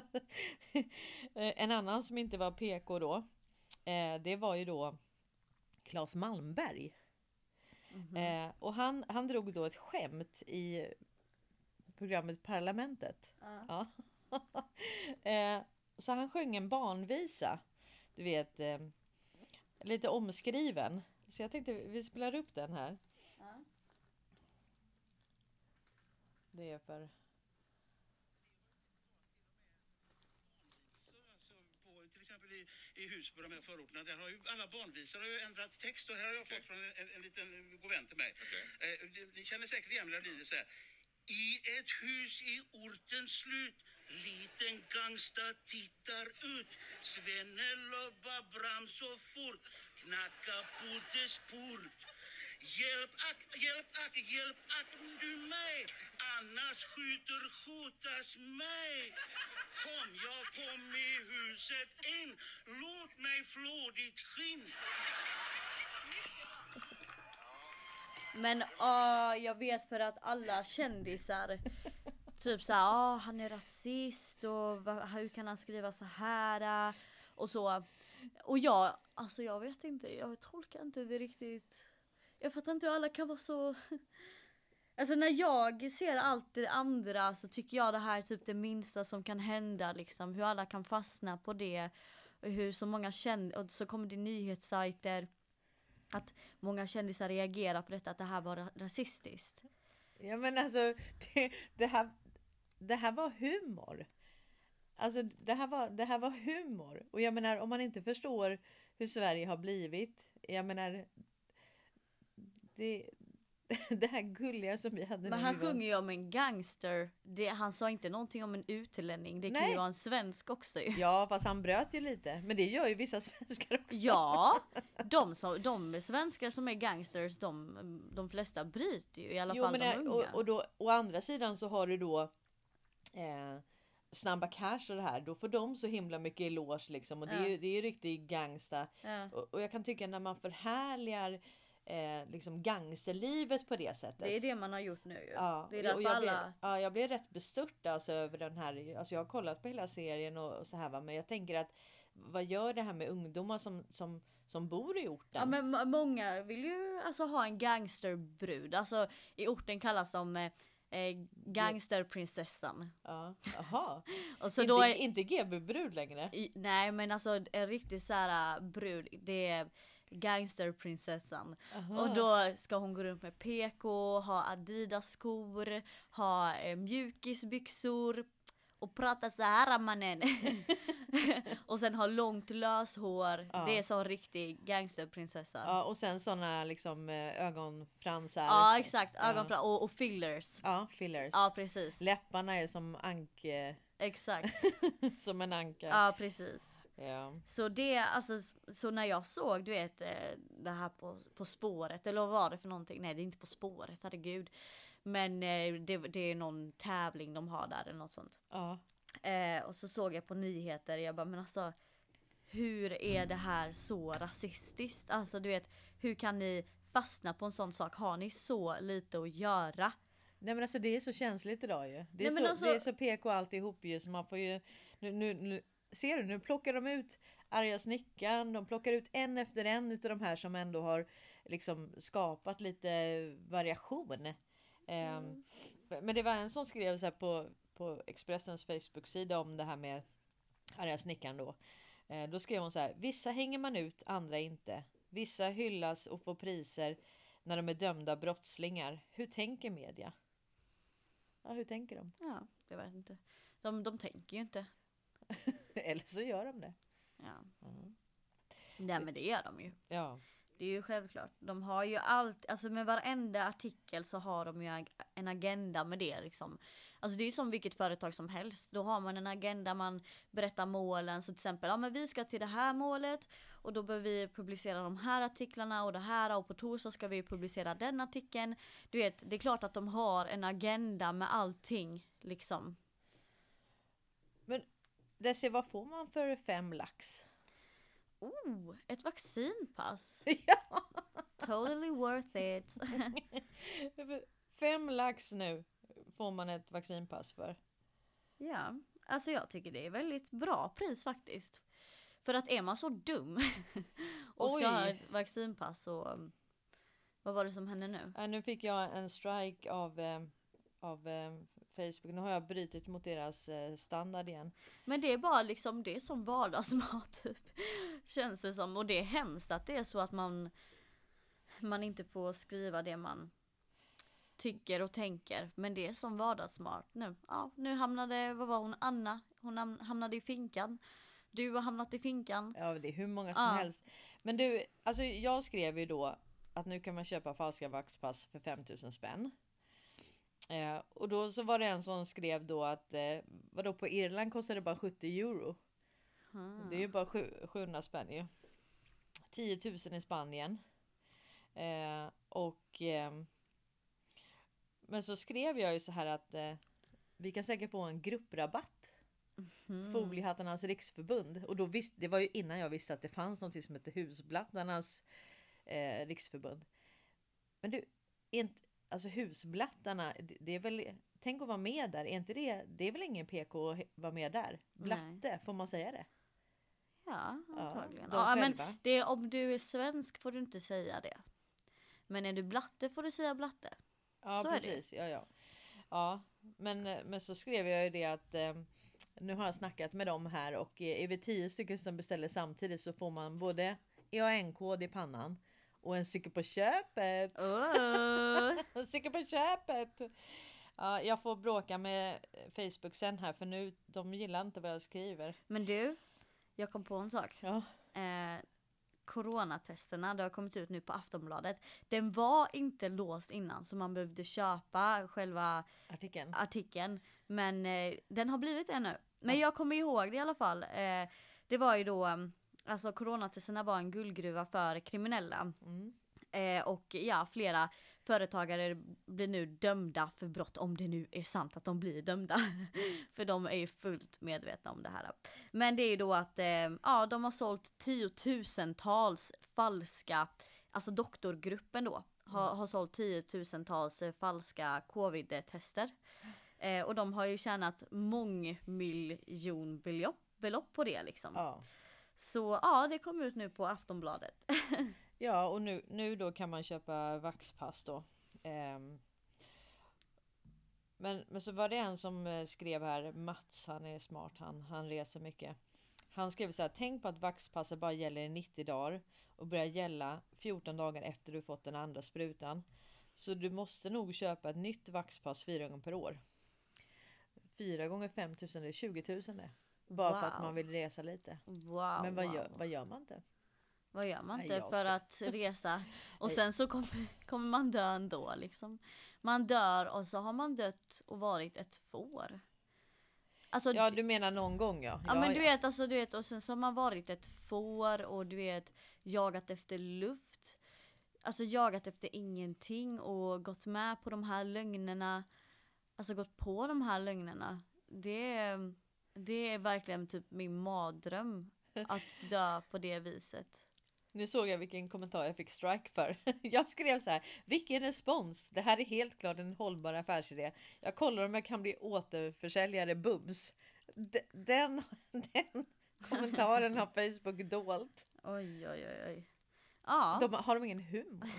Speaker 1: en annan som inte var P K då. Eh, det var ju då Claes Malmberg.
Speaker 2: Mhm.
Speaker 1: Eh, och han, han drog då ett skämt i programmet Parlamentet.
Speaker 2: Ja.
Speaker 1: Ja. eh, så han sjöng en barnvisa. Du vet, eh, lite omskriven. Så jag tänkte vi spelar upp den här.
Speaker 2: Ja.
Speaker 1: Det är för...
Speaker 3: Alltså på, till exempel i, i hus på de här förorterna, där har ju alla barnvisor har ju ändrat text, och här har jag fått från en, en, en liten god vän till mig. Eh, ni- ni känner säkert igen den linjen så här. I ett hus i ortens slut, liten gangsta tittar ut. Svenne lobbar bram så fort, knacka på dess port. Hjälp ack, hjälp ack, hjälp ack du mig, annars skjuter skjutas mig. Kom, jag kom i huset in, låt mig flå ditt skinn.
Speaker 2: Men ah, jag vet för att alla kändisar typ så här, ah, han är rasist och va, hur kan han skriva så här ah, och så. Och jag, alltså jag vet inte, jag tolkar inte det riktigt. Jag fattar inte hur alla kan vara så. Alltså när jag ser allt det andra så tycker jag det här är typ det minsta som kan hända liksom. Hur alla kan fastna på det. Och hur så många känner, och så kommer det nyhetssajter. Att många kändisar reagerar på detta, att det här var ra- rasistiskt.
Speaker 1: Ja, men alltså det, det här det här var humor. Alltså det här var det här var humor. Och jag menar, om man inte förstår hur Sverige har blivit, jag menar det det här gulliga som vi hade
Speaker 2: Men
Speaker 1: när
Speaker 2: han
Speaker 1: vi var...
Speaker 2: sjunger ju om en gangster. Det, han sa inte någonting om en utlänning. Det kan
Speaker 1: Nej.
Speaker 2: ju vara en svensk också ju.
Speaker 1: Ja, fast han bröt ju lite. Men det gör ju vissa svenskar också.
Speaker 2: Ja, de, som, de svenskar som är gangsters, de, de flesta bryter ju i alla
Speaker 1: Jo,
Speaker 2: fall
Speaker 1: men
Speaker 2: de
Speaker 1: det-
Speaker 2: unga.
Speaker 1: och, och då, å andra sidan så har du då eh, Snabba Cash och det här. Då får de så himla mycket eloge liksom. Och det är
Speaker 2: Ja.
Speaker 1: ju det är ju riktig gangsta.
Speaker 2: Ja.
Speaker 1: Och, och jag kan tycka när man förhärligar eh, liksom gangsterlivet på det sättet.
Speaker 2: Det är det man har gjort nu ju.
Speaker 1: Ja,
Speaker 2: Det är
Speaker 1: och
Speaker 2: därför
Speaker 1: jag
Speaker 2: alla...
Speaker 1: Blev, ja, jag blev rätt bestört alltså över den här. Alltså jag har kollat på hela serien och, och så här va. Men jag tänker att vad gör det här med ungdomar som, som, som bor i orten?
Speaker 2: Ja men m- många vill ju alltså ha en gangsterbrud. Alltså i orten kallas de eh, eh, gangsterprinsessan.
Speaker 1: Ja, jaha.
Speaker 2: Och så
Speaker 1: inte,
Speaker 2: då är,
Speaker 1: inte G B-brud längre.
Speaker 2: i, nej men alltså en riktigt så här brud, det är gangsterprinsessan.
Speaker 1: Aha.
Speaker 2: Och då ska hon gå runt med P K, ha Adidas skor, ha eh, mjukisbyxor och prata så här mannen. Och sen ha långt löshår.
Speaker 1: Ja.
Speaker 2: Det är så riktig gangsterprinsessa.
Speaker 1: Ja, och sen såna liksom eh, ögonfransar.
Speaker 2: Ja exakt,
Speaker 1: Ja.
Speaker 2: ögonfransar och, och fillers.
Speaker 1: Ja, fillers.
Speaker 2: Ja precis.
Speaker 1: Läpparna är som anke,
Speaker 2: Exakt.
Speaker 1: som en anka.
Speaker 2: Ja precis.
Speaker 1: Ja.
Speaker 2: Så det, alltså, så när jag såg du vet eh, det här på, på spåret, eller vad var det för någonting? Nej det är inte På spåret, herregud. Men eh, det, det är någon tävling de har där eller något sånt.
Speaker 1: Ja.
Speaker 2: Eh, och så såg jag på nyheter, jag bara men alltså hur är det här så rasistiskt? Alltså du vet, hur kan ni fastna på en sån sak? Har ni så lite att göra?
Speaker 1: Nej men alltså det är så känsligt idag ju. Det är,
Speaker 2: Nej, men
Speaker 1: så,
Speaker 2: alltså-
Speaker 1: det är så P K alltihop ju, så man får ju nu, nu, nu ser du, nu plockar de ut arga snickaren, de plockar ut en efter en utav de här som ändå har liksom skapat lite variation. Mm. Eh, men det var en som skrev så här på, på Expressens Facebook-sida om det här med arga snickaren då. Eh, då skrev hon så här: vissa hänger man ut, andra inte. Vissa hyllas och får priser när de är dömda brottslingar. Hur tänker media? Ja, hur tänker de?
Speaker 2: Ja, jag vet inte. De, de tänker ju inte.
Speaker 1: Eller så gör de det.
Speaker 2: Ja. Mm. Nej men det gör de ju.
Speaker 1: Ja.
Speaker 2: Det är ju självklart. De har ju allt, alltså med varenda artikel så har de ju en agenda med det liksom. Alltså det är ju som vilket företag som helst. Då har man en agenda, man berättar målen. Så till exempel, ja men vi ska till det här målet. Och då behöver vi publicera de här artiklarna och det här. Och på torsdag ska vi publicera den artikeln. Du vet, det är klart att de har en agenda med allting liksom.
Speaker 1: Men Desi, vad får man för fem lax?
Speaker 2: Oh, ett vaccinpass.
Speaker 1: Ja.
Speaker 2: Totally worth it.
Speaker 1: Fem lax nu får man ett vaccinpass för.
Speaker 2: Ja, alltså jag tycker det är väldigt bra pris faktiskt. För att är man så dum och ska
Speaker 1: Oj.
Speaker 2: ha ett vaccinpass och vad var det som hände nu?
Speaker 1: Ja, nu fick jag en strike av, eh, av eh, Facebook. Nu har jag brutit mot deras eh, standard igen.
Speaker 2: Men det är bara liksom, det är som vardagsmat typ. Känns det som. Och det är hemskt att det är så att man man inte får skriva det man tycker och tänker. Men det är som vardagsmat nu. Ja, nu hamnade, vad var hon, Anna? Hon ham- hamnade i finkan. Du har hamnat i finkan.
Speaker 1: Ja, det är hur många som
Speaker 2: Ja.
Speaker 1: helst. Men du, alltså jag skrev ju då att nu kan man köpa falska vaxpass för fem tusen spänn. Eh, och då så var det en som skrev då att eh, vadå, på Irland kostar det bara sjuttio euro.
Speaker 2: Hmm.
Speaker 1: Det är ju bara sju- sjuhundra spänn ju. tio tusen i Spanien. Eh, och eh, men så skrev jag ju så här att eh, vi kan säkert få en grupprabatt.
Speaker 2: Mm.
Speaker 1: Foliehattarnas riksförbund. Och då visst, det var ju innan jag visste att det fanns något som heter Husblattarnas eh, riksförbund. Men du, är inte, alltså Husblattarna, det, det är väl, tänk att vara med där. Är inte det, det är väl ingen P K att vara med där? Blatte, får man säga det?
Speaker 2: Ja,
Speaker 1: Ja,
Speaker 2: antagligen.
Speaker 1: de
Speaker 2: Ja, men
Speaker 1: själva.
Speaker 2: det är, om du är svensk får du inte säga det. Men är du blatte får du säga blatte.
Speaker 1: Ja,
Speaker 2: Så är det.
Speaker 1: precis. Ja, ja. Ja, men, men så skrev jag ju det att eh, nu har jag snackat med dem här och eh, är vi tio stycken som beställer samtidigt så får man både E A N-kod i pannan och en cykel på köpet.
Speaker 2: Oh.
Speaker 1: En cykel på köpet. Ja, jag får bråka med Facebook sen här för nu, de gillar inte vad jag skriver.
Speaker 2: Men du, jag kom på en sak.
Speaker 1: Ja.
Speaker 2: Eh, coronatesterna, det har kommit ut nu på Aftonbladet. Den var inte låst innan så man behövde köpa själva
Speaker 1: Artikeln.
Speaker 2: artikeln. Men eh, den har blivit det nu. Men jag kommer ihåg det i alla fall. Eh, det var ju då, um, alltså coronatesterna var en guldgruva för kriminella.
Speaker 1: Mm.
Speaker 2: Eh, och ja, flera företagare blir nu dömda för brott, om det nu är sant att de blir dömda. För de är ju fullt medvetna om det här. Men det är ju då att eh, ja, de har sålt tiotusentals falska, alltså doktorgruppen då, har, har sålt tiotusentals eh, falska covid-tester. Eh, och de har ju tjänat mångmiljonbelopp belopp på det liksom.
Speaker 1: Ja.
Speaker 2: Så ja, det kom ut nu på Aftonbladet.
Speaker 1: Ja, och nu, nu då kan man köpa vaxpass då. Ehm. Men, men så var det en som eh, skrev här, Mats, han är smart, han, han reser mycket. Han skrev så här: tänk på att vaxpasset bara gäller i nittio dagar och börjar gälla fjorton dagar efter du fått den andra sprutan. Så du måste nog köpa ett nytt vaxpass fyra gånger per år. Fyra gånger fem tusen, det är tjugo tusen det. Bara
Speaker 2: Wow.
Speaker 1: för att man vill resa lite.
Speaker 2: Wow,
Speaker 1: Men vad,
Speaker 2: wow.
Speaker 1: gör, vad gör man inte?
Speaker 2: Vad gör man
Speaker 1: Nej,
Speaker 2: inte
Speaker 1: jag
Speaker 2: för
Speaker 1: ska-
Speaker 2: att resa? Och
Speaker 1: Nej.
Speaker 2: sen så kommer, kommer man dö ändå liksom. Man dör och så har man dött och varit ett får. Alltså,
Speaker 1: Ja,
Speaker 2: d-
Speaker 1: du menar någon gång ja.
Speaker 2: ja, men du vet, alltså du vet, och sen så har man varit ett får och du vet, jagat efter luft. Alltså jagat efter ingenting och gått med på de här lögnerna. Alltså gått på de här lögnerna. Det är, det är verkligen typ min mardröm att dö på det viset.
Speaker 1: Nu såg jag vilken kommentar jag fick strike för. Jag skrev så här: vilken respons. Det här är helt klart en hållbar affärsidé. Jag kollar om jag kan bli återförsäljare bums. D- Den, den kommentaren har Facebook dolt.
Speaker 2: Oj, oj, oj, oj. Ja,
Speaker 1: De, har de ingen humor?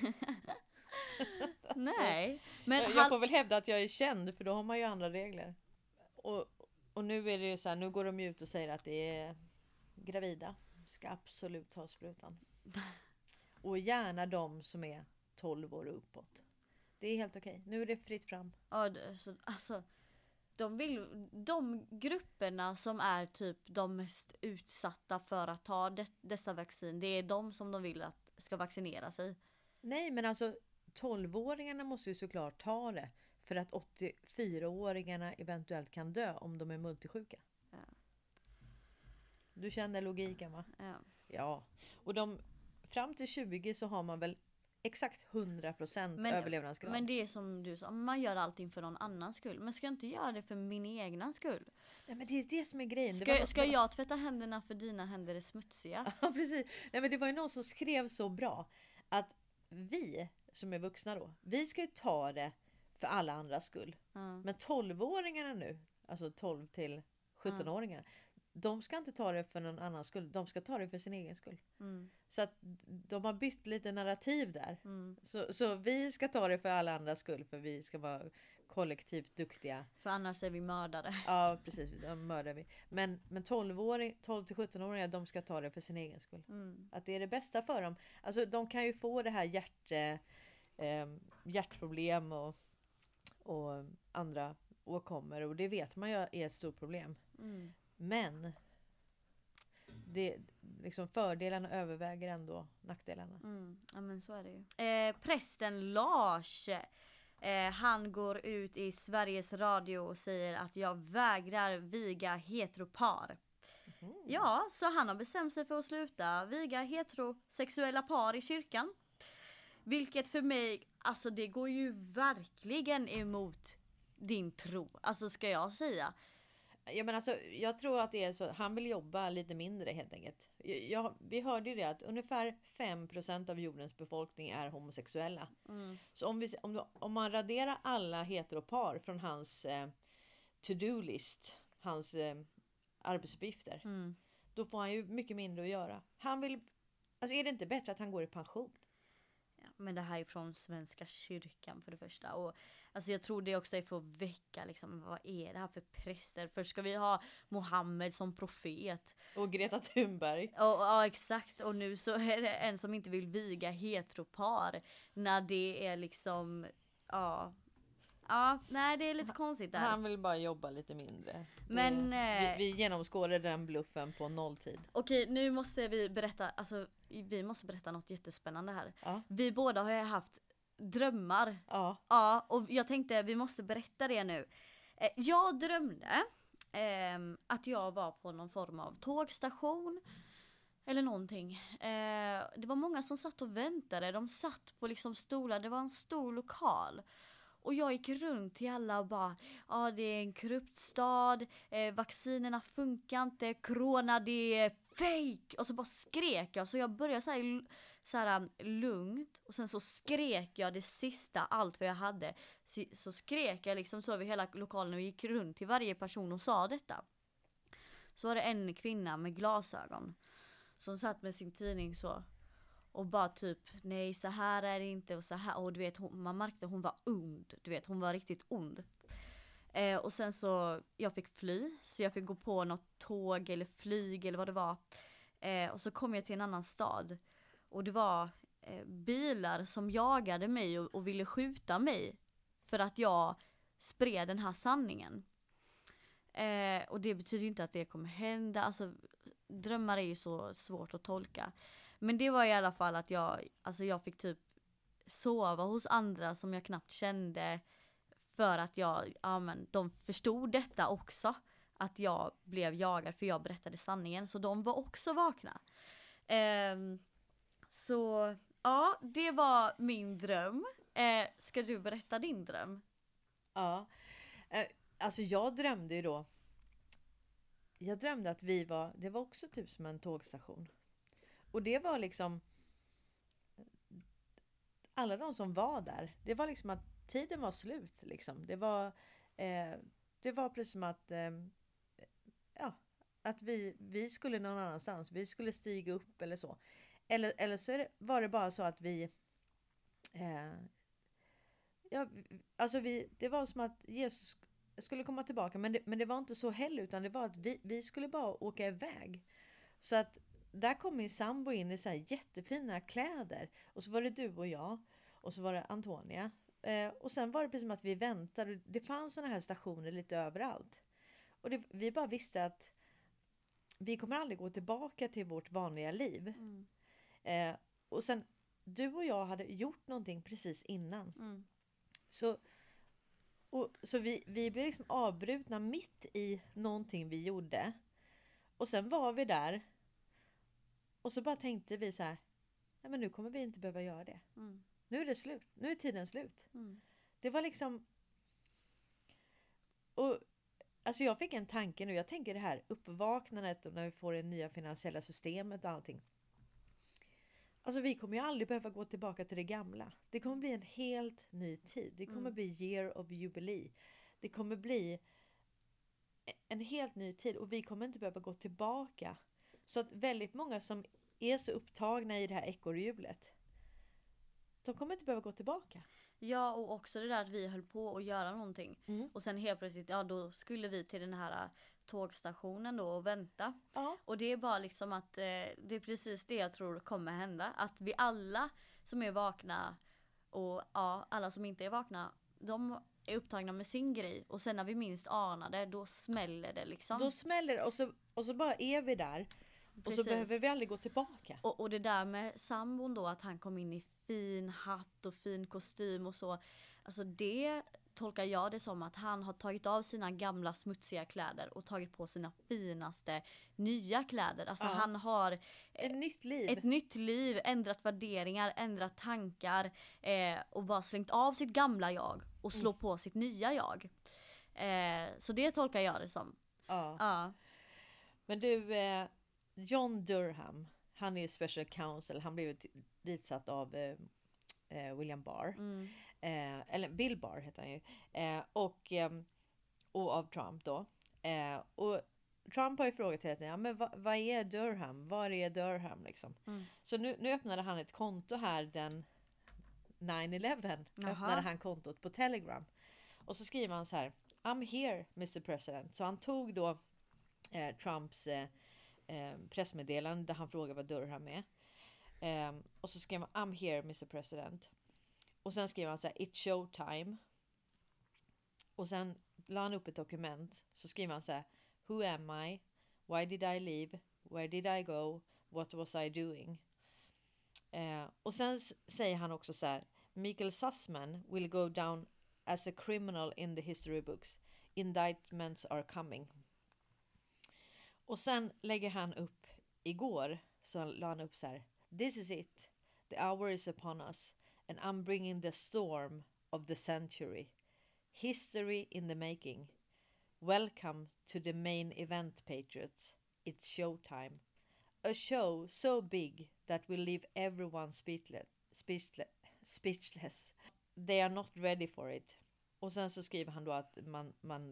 Speaker 2: nej. Men
Speaker 1: jag
Speaker 2: han,
Speaker 1: får väl hävda att jag är känd, för då har man ju andra regler. Och, och nu är det ju så här, nu går de ut och säger att det är gravida ska absolut ta sprutan. Och gärna de som är tolv år och uppåt. Det är helt okej. Nu är det fritt fram.
Speaker 2: ja, det- så, alltså, de, vill, de grupperna som är typ de mest utsatta för att ta det, dessa vaccin, det är de som de vill att ska vaccinera sig.
Speaker 1: Nej, men alltså tolv-åringarna måste ju såklart ta det. För att åttiofyra-åringarna eventuellt kan dö om de är multisjuka.
Speaker 2: Ja.
Speaker 1: Du känner logiken, va?
Speaker 2: Ja.
Speaker 1: Ja. Och de, fram till tjugo så har man väl exakt hundra procent
Speaker 2: Men-
Speaker 1: överlevnadsgrad.
Speaker 2: Men det är som du sa, man gör allting för någon annans skull. Men ska jag inte göra det för min egna skull?
Speaker 1: Nej, men det är det som är grejen. Det
Speaker 2: Ska,
Speaker 1: var-
Speaker 2: ska jag tvätta händerna för dina händer är smutsiga?
Speaker 1: Ja, precis. Nej, men det var ju någon som skrev så bra att vi som är vuxna då, vi ska ju ta det för alla andras skull.
Speaker 2: Ja.
Speaker 1: Men tolv-åringarna nu, alltså tolv till sjutton-åringar, de ska inte ta det för någon annans skull. De ska ta det för sin egen skull.
Speaker 2: Mm,
Speaker 1: Så att de har bytt lite narrativ där.
Speaker 2: mm.
Speaker 1: Så, så vi ska ta det för alla andras skull, för vi ska vara kollektivt duktiga.
Speaker 2: För annars är vi mördare.
Speaker 1: Ja, precis. De mördar vi. Men, men tolv-åring, tolv till sjutton-åringar, de ska ta det för sin egen skull.
Speaker 2: Mm.
Speaker 1: Att det är det bästa för dem. Alltså de kan ju få det här hjärt, eh, hjärtproblem och, och andra åkommor. Och det vet man ju är ett stort problem.
Speaker 2: Mm.
Speaker 1: Men det, liksom fördelarna överväger ändå nackdelarna.
Speaker 2: Mm. Ja, men så är det ju. Eh, prästen Lars. Eh, han går ut i Sveriges Radio och säger att jag vägrar viga heteropar.
Speaker 1: Mm.
Speaker 2: Ja, så han har bestämt sig för att sluta viga heterosexuella par i kyrkan. Vilket för mig, alltså det går ju verkligen emot din tro. Alltså ska jag säga.
Speaker 1: Ja, men alltså, jag tror att det är så. Han vill jobba lite mindre helt enkelt. Jag, vi hörde ju det att ungefär fem procent av jordens befolkning är homosexuella.
Speaker 2: Mm.
Speaker 1: Så om, vi, om, om man raderar alla heteropar från hans eh, to-do-list, hans eh, arbetsuppgifter,
Speaker 2: Mm.
Speaker 1: då får han ju mycket mindre att göra. Han vill, alltså är det inte bättre att han går i pension?
Speaker 2: Ja, men det här är från Svenska kyrkan för det första. Och alltså jag tror det också är för att väcka liksom, vad är det här för präster? Först ska vi ha Mohammed som profet.
Speaker 1: Och Greta Thunberg.
Speaker 2: Och, ja exakt, och nu så är det en som inte vill viga heteropar. När det är liksom, ja. Ja, nej det är lite konstigt där.
Speaker 1: Han vill bara jobba lite mindre.
Speaker 2: Men,
Speaker 1: det,
Speaker 2: eh,
Speaker 1: vi, vi genomskådade den bluffen på nolltid.
Speaker 2: Okej, nu måste vi berätta, alltså vi måste berätta något jättespännande här.
Speaker 1: Ja.
Speaker 2: Vi båda har ju haft drömmar.
Speaker 1: Ja.
Speaker 2: Ja, och jag tänkte vi måste berätta det nu. Eh, jag drömde ehm, att jag var på någon form av tågstation eller någonting. Eh, det var många som satt och väntade. De satt på liksom stolar. Det var en stor lokal. Och jag gick runt till alla och bara, ja det är en korrupt stad, eh, vaccinerna funkar inte, corona det är fake. Och så bara skrek jag, så jag började så här, så här lugnt och sen så skrek jag det sista, allt vad jag hade. Så, så skrek jag liksom så över hela lokalen och gick runt till varje person och sa detta. Så var det en kvinna med glasögon som satt med sin tidning så. Och bara typ, nej så här är det inte och så här. Och du vet, hon, man märkte hon var ond. Du vet, hon var riktigt ond. Eh, och sen så, jag fick fly, så jag fick gå på något tåg eller flyg eller vad det var. Eh, och så kom jag till en annan stad. Och det var eh, bilar som jagade mig och, och ville skjuta mig. För att jag spred den här sanningen. Eh, och det betyder ju inte att det kommer hända. Alltså, drömmar är ju så svårt att tolka. Men det var i alla fall att jag, alltså jag fick typ sova hos andra som jag knappt kände. För att jag, ja men de förstod detta också. Att jag blev jagad för jag berättade sanningen. Så de var också vakna. Eh, så ja, det var min dröm. Eh, ska du berätta din dröm?
Speaker 1: Ja. Eh, alltså jag drömde ju då. Jag drömde att vi var, det var också typ som en tågstation. Och det var liksom alla de som var där. Det var liksom att tiden var slut liksom. Det var eh, det var precis som att eh, ja, att vi vi skulle någon annanstans. Vi skulle stiga upp eller så. Eller eller så är det, var det bara så att vi eh, ja, alltså vi, det var som att Jesus skulle komma tillbaka, men det, men det var inte så heller, utan det var att vi, vi skulle bara åka iväg. Så att där kom min sambo in i så här jättefina kläder, och så var det du och jag, och så var det Antonia, eh, och sen var det precis som att vi väntade. Det fanns såna här stationer lite överallt, och det, vi bara visste att vi kommer aldrig gå tillbaka till vårt vanliga liv.
Speaker 2: Mm.
Speaker 1: eh, och sen du och jag hade gjort någonting precis innan.
Speaker 2: Mm.
Speaker 1: Så, och, så vi, vi blev liksom avbrutna mitt i någonting vi gjorde. Och sen var vi där. Och så bara tänkte vi så här: nej, men nu kommer vi inte behöva göra det.
Speaker 2: Mm.
Speaker 1: Nu är det slut. Nu är tiden slut.
Speaker 2: Mm.
Speaker 1: Det var liksom... Och alltså jag fick en tanke nu. Jag tänker det här uppvaknandet och när vi får det nya finansiella systemet och allting. Alltså vi kommer ju aldrig behöva gå tillbaka till det gamla. Det kommer bli en helt ny tid. Det kommer
Speaker 2: Mm.
Speaker 1: bli year of jubilee. Det kommer bli en helt ny tid, och vi kommer inte behöva gå tillbaka. Så att väldigt många som är så upptagna i det här ekorrhjulet, de kommer inte behöva gå tillbaka.
Speaker 2: Ja, och också det där att vi höll på att göra någonting.
Speaker 1: Mm.
Speaker 2: Och sen helt plötsligt, ja då skulle vi till den här tågstationen då och vänta.
Speaker 1: Ja.
Speaker 2: Och det är bara liksom att eh, det är precis det jag tror kommer hända. Att vi alla som är vakna och ja, alla som inte är vakna, de är upptagna med sin grej. Och sen när vi minst anar det, då smäller det liksom.
Speaker 1: Då smäller det, och så, och så bara är vi där. Och
Speaker 2: Precis.
Speaker 1: så behöver vi aldrig gå tillbaka.
Speaker 2: Och, och det där med sambon då, att han kom in i fin hatt och fin kostym och så. Alltså det tolkar jag det som att han har tagit av sina gamla smutsiga kläder och tagit på sina finaste nya kläder. Alltså
Speaker 1: Ja.
Speaker 2: han har
Speaker 1: Ett nytt liv.
Speaker 2: ett nytt liv, ändrat värderingar, ändrat tankar eh, och bara slängt av sitt gamla jag och slå
Speaker 1: Mm.
Speaker 2: på sitt nya jag. Eh, så det tolkar jag det som.
Speaker 1: Ja.
Speaker 2: Ja.
Speaker 1: Men du, eh, John Durham, han är ju special counsel. Han blev ju ditsatt av eh, eh, William Barr.
Speaker 2: Mm.
Speaker 1: Eh, eller Bill Barr heter han ju. Eh, och, eh, och av Trump då. Eh, och Trump har ju frågat hela tiden, ja, men vad, vad är Durham? Var är Durham liksom?
Speaker 2: Mm.
Speaker 1: Så nu, nu öppnade han ett konto här den nine eleven.
Speaker 2: Jaha.
Speaker 1: Öppnade han kontot på Telegram. Och så skriver han så här: I'm here, mister President. Så han tog då eh, Trumps eh, eh, pressmeddelande där han frågar vad Durham är. Eh, och så skrev han: I'm here, mister President. Och sen skrev han så här: It's showtime. Och sen la han upp ett dokument. Så skriver han så här: Who am I? Why did I leave? Where did I go? What was I doing? Eh, och sen s- säger han också så här: Michael Sussman will go down as a criminal in the history books. Indictments are coming. Och sen lägger han upp igår, så la han upp så här: This is it. The hour is upon us. And I'm bringing the storm of the century. History in the making. Welcome to the main event, Patriots. It's showtime. A show so big that will leave everyone speechless. Speechless. Speechless. They are not ready for it. Och sen så skriver han då att man... man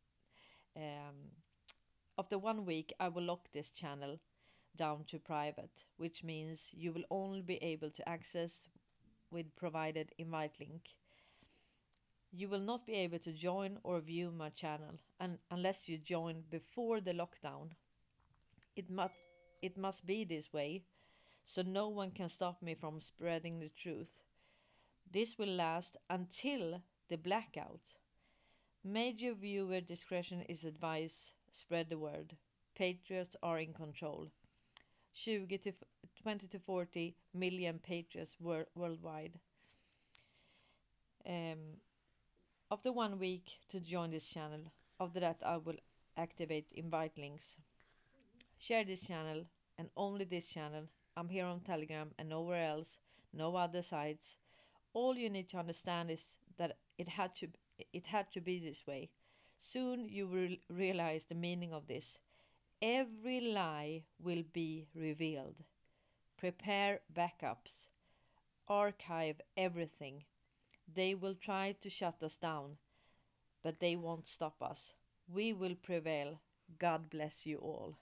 Speaker 1: um, after one week I will lock this channel down to private, which means you will only be able to access with provided invite link. You will not be able to join or view my channel un- unless you join before the lockdown. It must it must be this way, so no one can stop me from spreading the truth. This will last until the blackout. Major viewer discretion is advised. Spread the word. Patriots are in control. twenty to twenty to forty million patriots wor- worldwide. Um, after one week to join this channel. After that, I will activate invite links. Share this channel and only this channel. I'm here on Telegram and nowhere else. No other sites. All you need to understand is that it had to it had to be this way. Soon you will realize the meaning of this. Every lie will be revealed. Prepare backups. Archive everything. They will try to shut us down, but they won't stop us. We will prevail. God bless you all.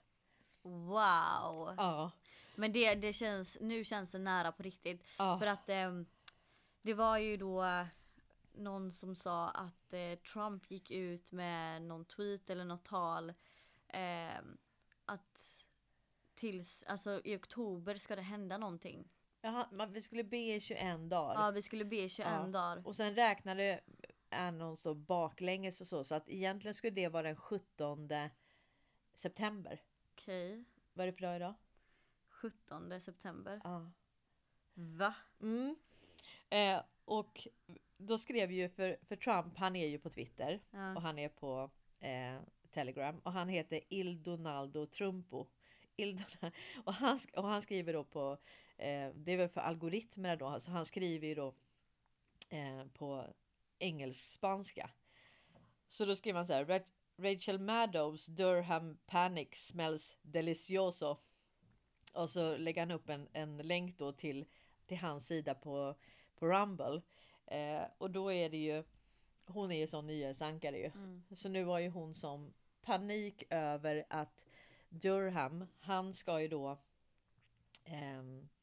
Speaker 2: Wow.
Speaker 1: Ja.
Speaker 2: Men det, det känns, nu känns det nära på riktigt.
Speaker 1: Ja.
Speaker 2: För att eh, det var ju då eh, någon som sa att eh, Trump gick ut med någon tweet eller något tal. Eh, att tills, alltså i oktober ska det hända någonting.
Speaker 1: Jaha, man, vi skulle be i tjugoen dagar.
Speaker 2: Ja, vi skulle be i tjugoen
Speaker 1: Ja.
Speaker 2: dagar.
Speaker 1: Och sen räknade Anon så baklänges och så. Så att egentligen skulle det vara den sjuttonde september.
Speaker 2: Okej.
Speaker 1: Vad är det för dag idag?
Speaker 2: sjuttonde september.
Speaker 1: Ja.
Speaker 2: Va?
Speaker 1: Mm. Eh, och då skrev ju för, för Trump, han är ju på Twitter.
Speaker 2: Ja.
Speaker 1: Och han är på eh, Telegram. Och han heter Il Donaldo Trumpo. Il Donaldo, och, han, och han skriver då på, eh, det är väl för algoritmer då. Så han skriver ju då eh, på engelsk-spanska. Så då skriver han så här: Rachel Maddows Durham Panic smells delicioso. Och så lägger han upp en, en länk då till, till hans sida på, på Rumble. Eh, och då är det ju, hon är ju sån nyhetsankare ju.
Speaker 2: Mm.
Speaker 1: Så nu var ju hon som panik över att Durham, han ska ju då eh,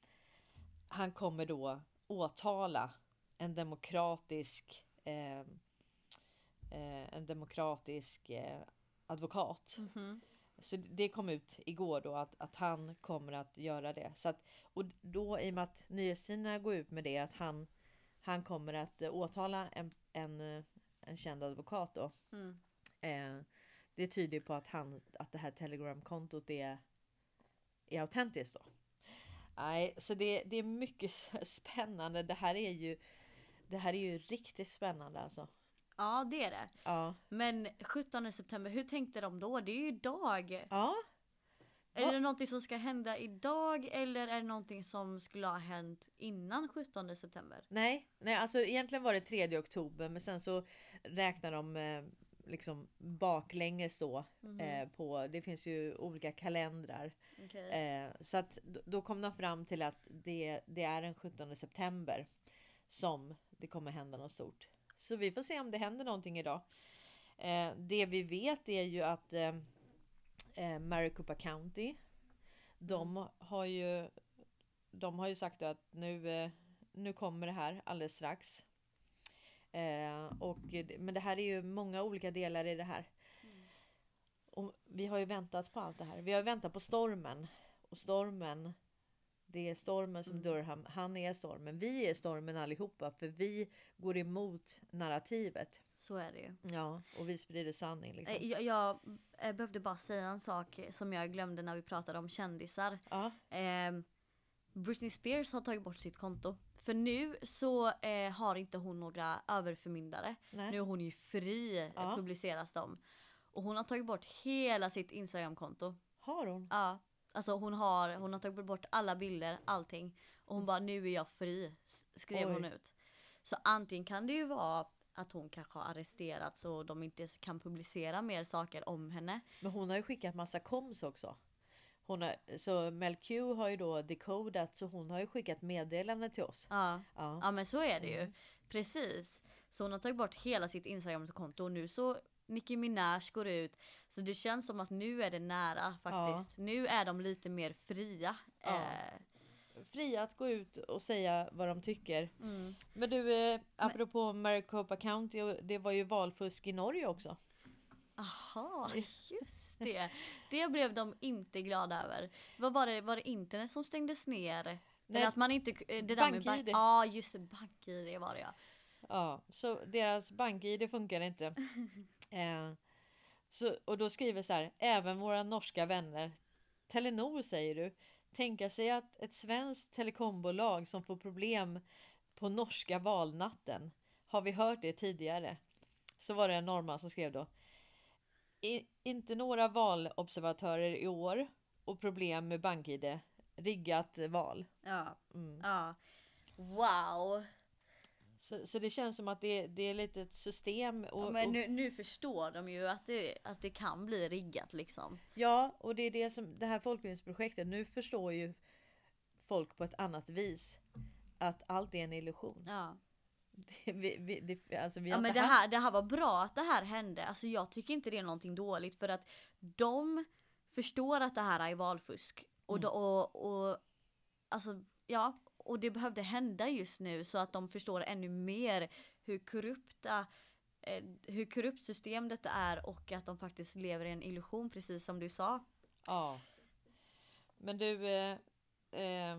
Speaker 1: han kommer då åtala en demokratisk eh, eh, en demokratisk eh, advokat.
Speaker 2: Mm-hmm.
Speaker 1: Så det kom ut igår då att, att han kommer att göra det. Så att, och då i och med att nyhetstidningarna går ut med det att han, han kommer att eh, åtala en, en, en känd advokat då.
Speaker 2: Mm.
Speaker 1: Eh, det tyder på att, han, att det här Telegram-kontot är, är autentiskt då. Nej, så det, det är mycket spännande. Det här är ju, det här är ju riktigt spännande alltså.
Speaker 2: Ja, det är det.
Speaker 1: Ja.
Speaker 2: Men sjuttonde september, hur tänkte de då? Det är ju idag.
Speaker 1: Ja.
Speaker 2: Är
Speaker 1: Va?
Speaker 2: det någonting som ska hända idag eller är det någonting som skulle ha hänt innan sjuttonde september?
Speaker 1: Nej, nej, alltså egentligen var det tredje oktober, men sen så räknar de eh, liksom baklänges då
Speaker 2: Mhm.
Speaker 1: eh, på, det finns ju olika kalendrar.
Speaker 2: Okej.
Speaker 1: Eh, så att d- då kom de fram till att det, det är den sjuttonde september som det kommer hända något stort. Så vi får se om det händer någonting idag. Eh, det vi vet är ju att eh, eh, Maricopa County, de har ju de har ju sagt att nu, eh, nu kommer det här alldeles strax. Eh, och, men det här är ju många olika delar i det här.
Speaker 2: Mm.
Speaker 1: Och vi har ju väntat på allt det här. Vi har väntat på stormen. Och stormen, det är stormen som
Speaker 2: Mm.
Speaker 1: Durham, han är stormen. Vi är stormen allihopa, för vi går emot narrativet.
Speaker 2: Så är det ju.
Speaker 1: Ja, och vi sprider sanning liksom.
Speaker 2: Eh, Jag, jag eh, behövde bara säga en sak som jag glömde när vi pratade om kändisar.
Speaker 1: Ja,
Speaker 2: Eh, Britney Spears har tagit bort sitt konto. För nu så eh, har inte hon några överförmyndare.
Speaker 1: nej.
Speaker 2: Nu är hon ju fri, eh,
Speaker 1: Ja.
Speaker 2: publiceras de. Och hon har tagit bort hela sitt Instagram-konto.
Speaker 1: Har hon?
Speaker 2: Ja, alltså hon har, hon har tagit bort alla bilder, allting. Och hon bara, nu är jag fri, s- skrev
Speaker 1: Oj.
Speaker 2: hon ut. Så antingen kan det ju vara att hon kanske har arresterats och de inte kan publicera mer saker om henne.
Speaker 1: Men hon har ju skickat massa koms också. Hon har, så Mel Q har ju då decodat, så hon har ju skickat meddelande till oss.
Speaker 2: Ja,
Speaker 1: Ja.
Speaker 2: ja men så är det ju.
Speaker 1: Mm.
Speaker 2: Precis. Så hon har tagit bort hela sitt Instagram-konto och nu så Nicki Minaj går ut. Så det känns som att nu är det nära faktiskt. Nu är de lite mer fria.
Speaker 1: Ja.
Speaker 2: Eh,
Speaker 1: fria att gå ut och säga vad de tycker.
Speaker 2: Mm.
Speaker 1: Men du, eh, apropå Maricopa County, det var ju valfusk i Norge också.
Speaker 2: Aha, just det. Det blev de inte glada över. Vad var det? Var det internet som stängdes ner?
Speaker 1: Nej,
Speaker 2: eller att man inte... Det där med
Speaker 1: BankID.
Speaker 2: Ja, ah, just det. BankID var det, ja.
Speaker 1: Ja, så deras BankID funkar inte. eh, så, och då skriver så här, även våra norska vänner. Telenor säger du. Tänka sig att ett svenskt telekombolag som får problem på norska valnatten. Har vi hört det tidigare? Så var det en norrman som skrev då. I, inte några valobservatörer i år och problem med BankID. Riggat val.
Speaker 2: Ja,
Speaker 1: Mm.
Speaker 2: ja. Wow.
Speaker 1: Så, så det känns som att det, det är lite ett system. Och,
Speaker 2: Ja, men
Speaker 1: och,
Speaker 2: nu, nu förstår de ju att det, att det kan bli riggat liksom.
Speaker 1: ja, och det är det som det här folkbildningsprojektet. Nu förstår ju folk på ett annat vis att allt är en illusion.
Speaker 2: Ja.
Speaker 1: Det, vi, vi, det, alltså vi
Speaker 2: Ja,
Speaker 1: har
Speaker 2: men
Speaker 1: inte
Speaker 2: det
Speaker 1: haft-
Speaker 2: här, det här var bra att det här hände. Alltså jag tycker inte det är någonting dåligt för att de förstår att det här är valfusk. Och,
Speaker 1: Mm.
Speaker 2: då, och, och alltså ja, och det behövde hända just nu så att de förstår ännu mer hur korrupta eh, hur korrupt system detta är och att de faktiskt lever i en illusion, precis som du sa.
Speaker 1: Ja. Men du, eh, eh,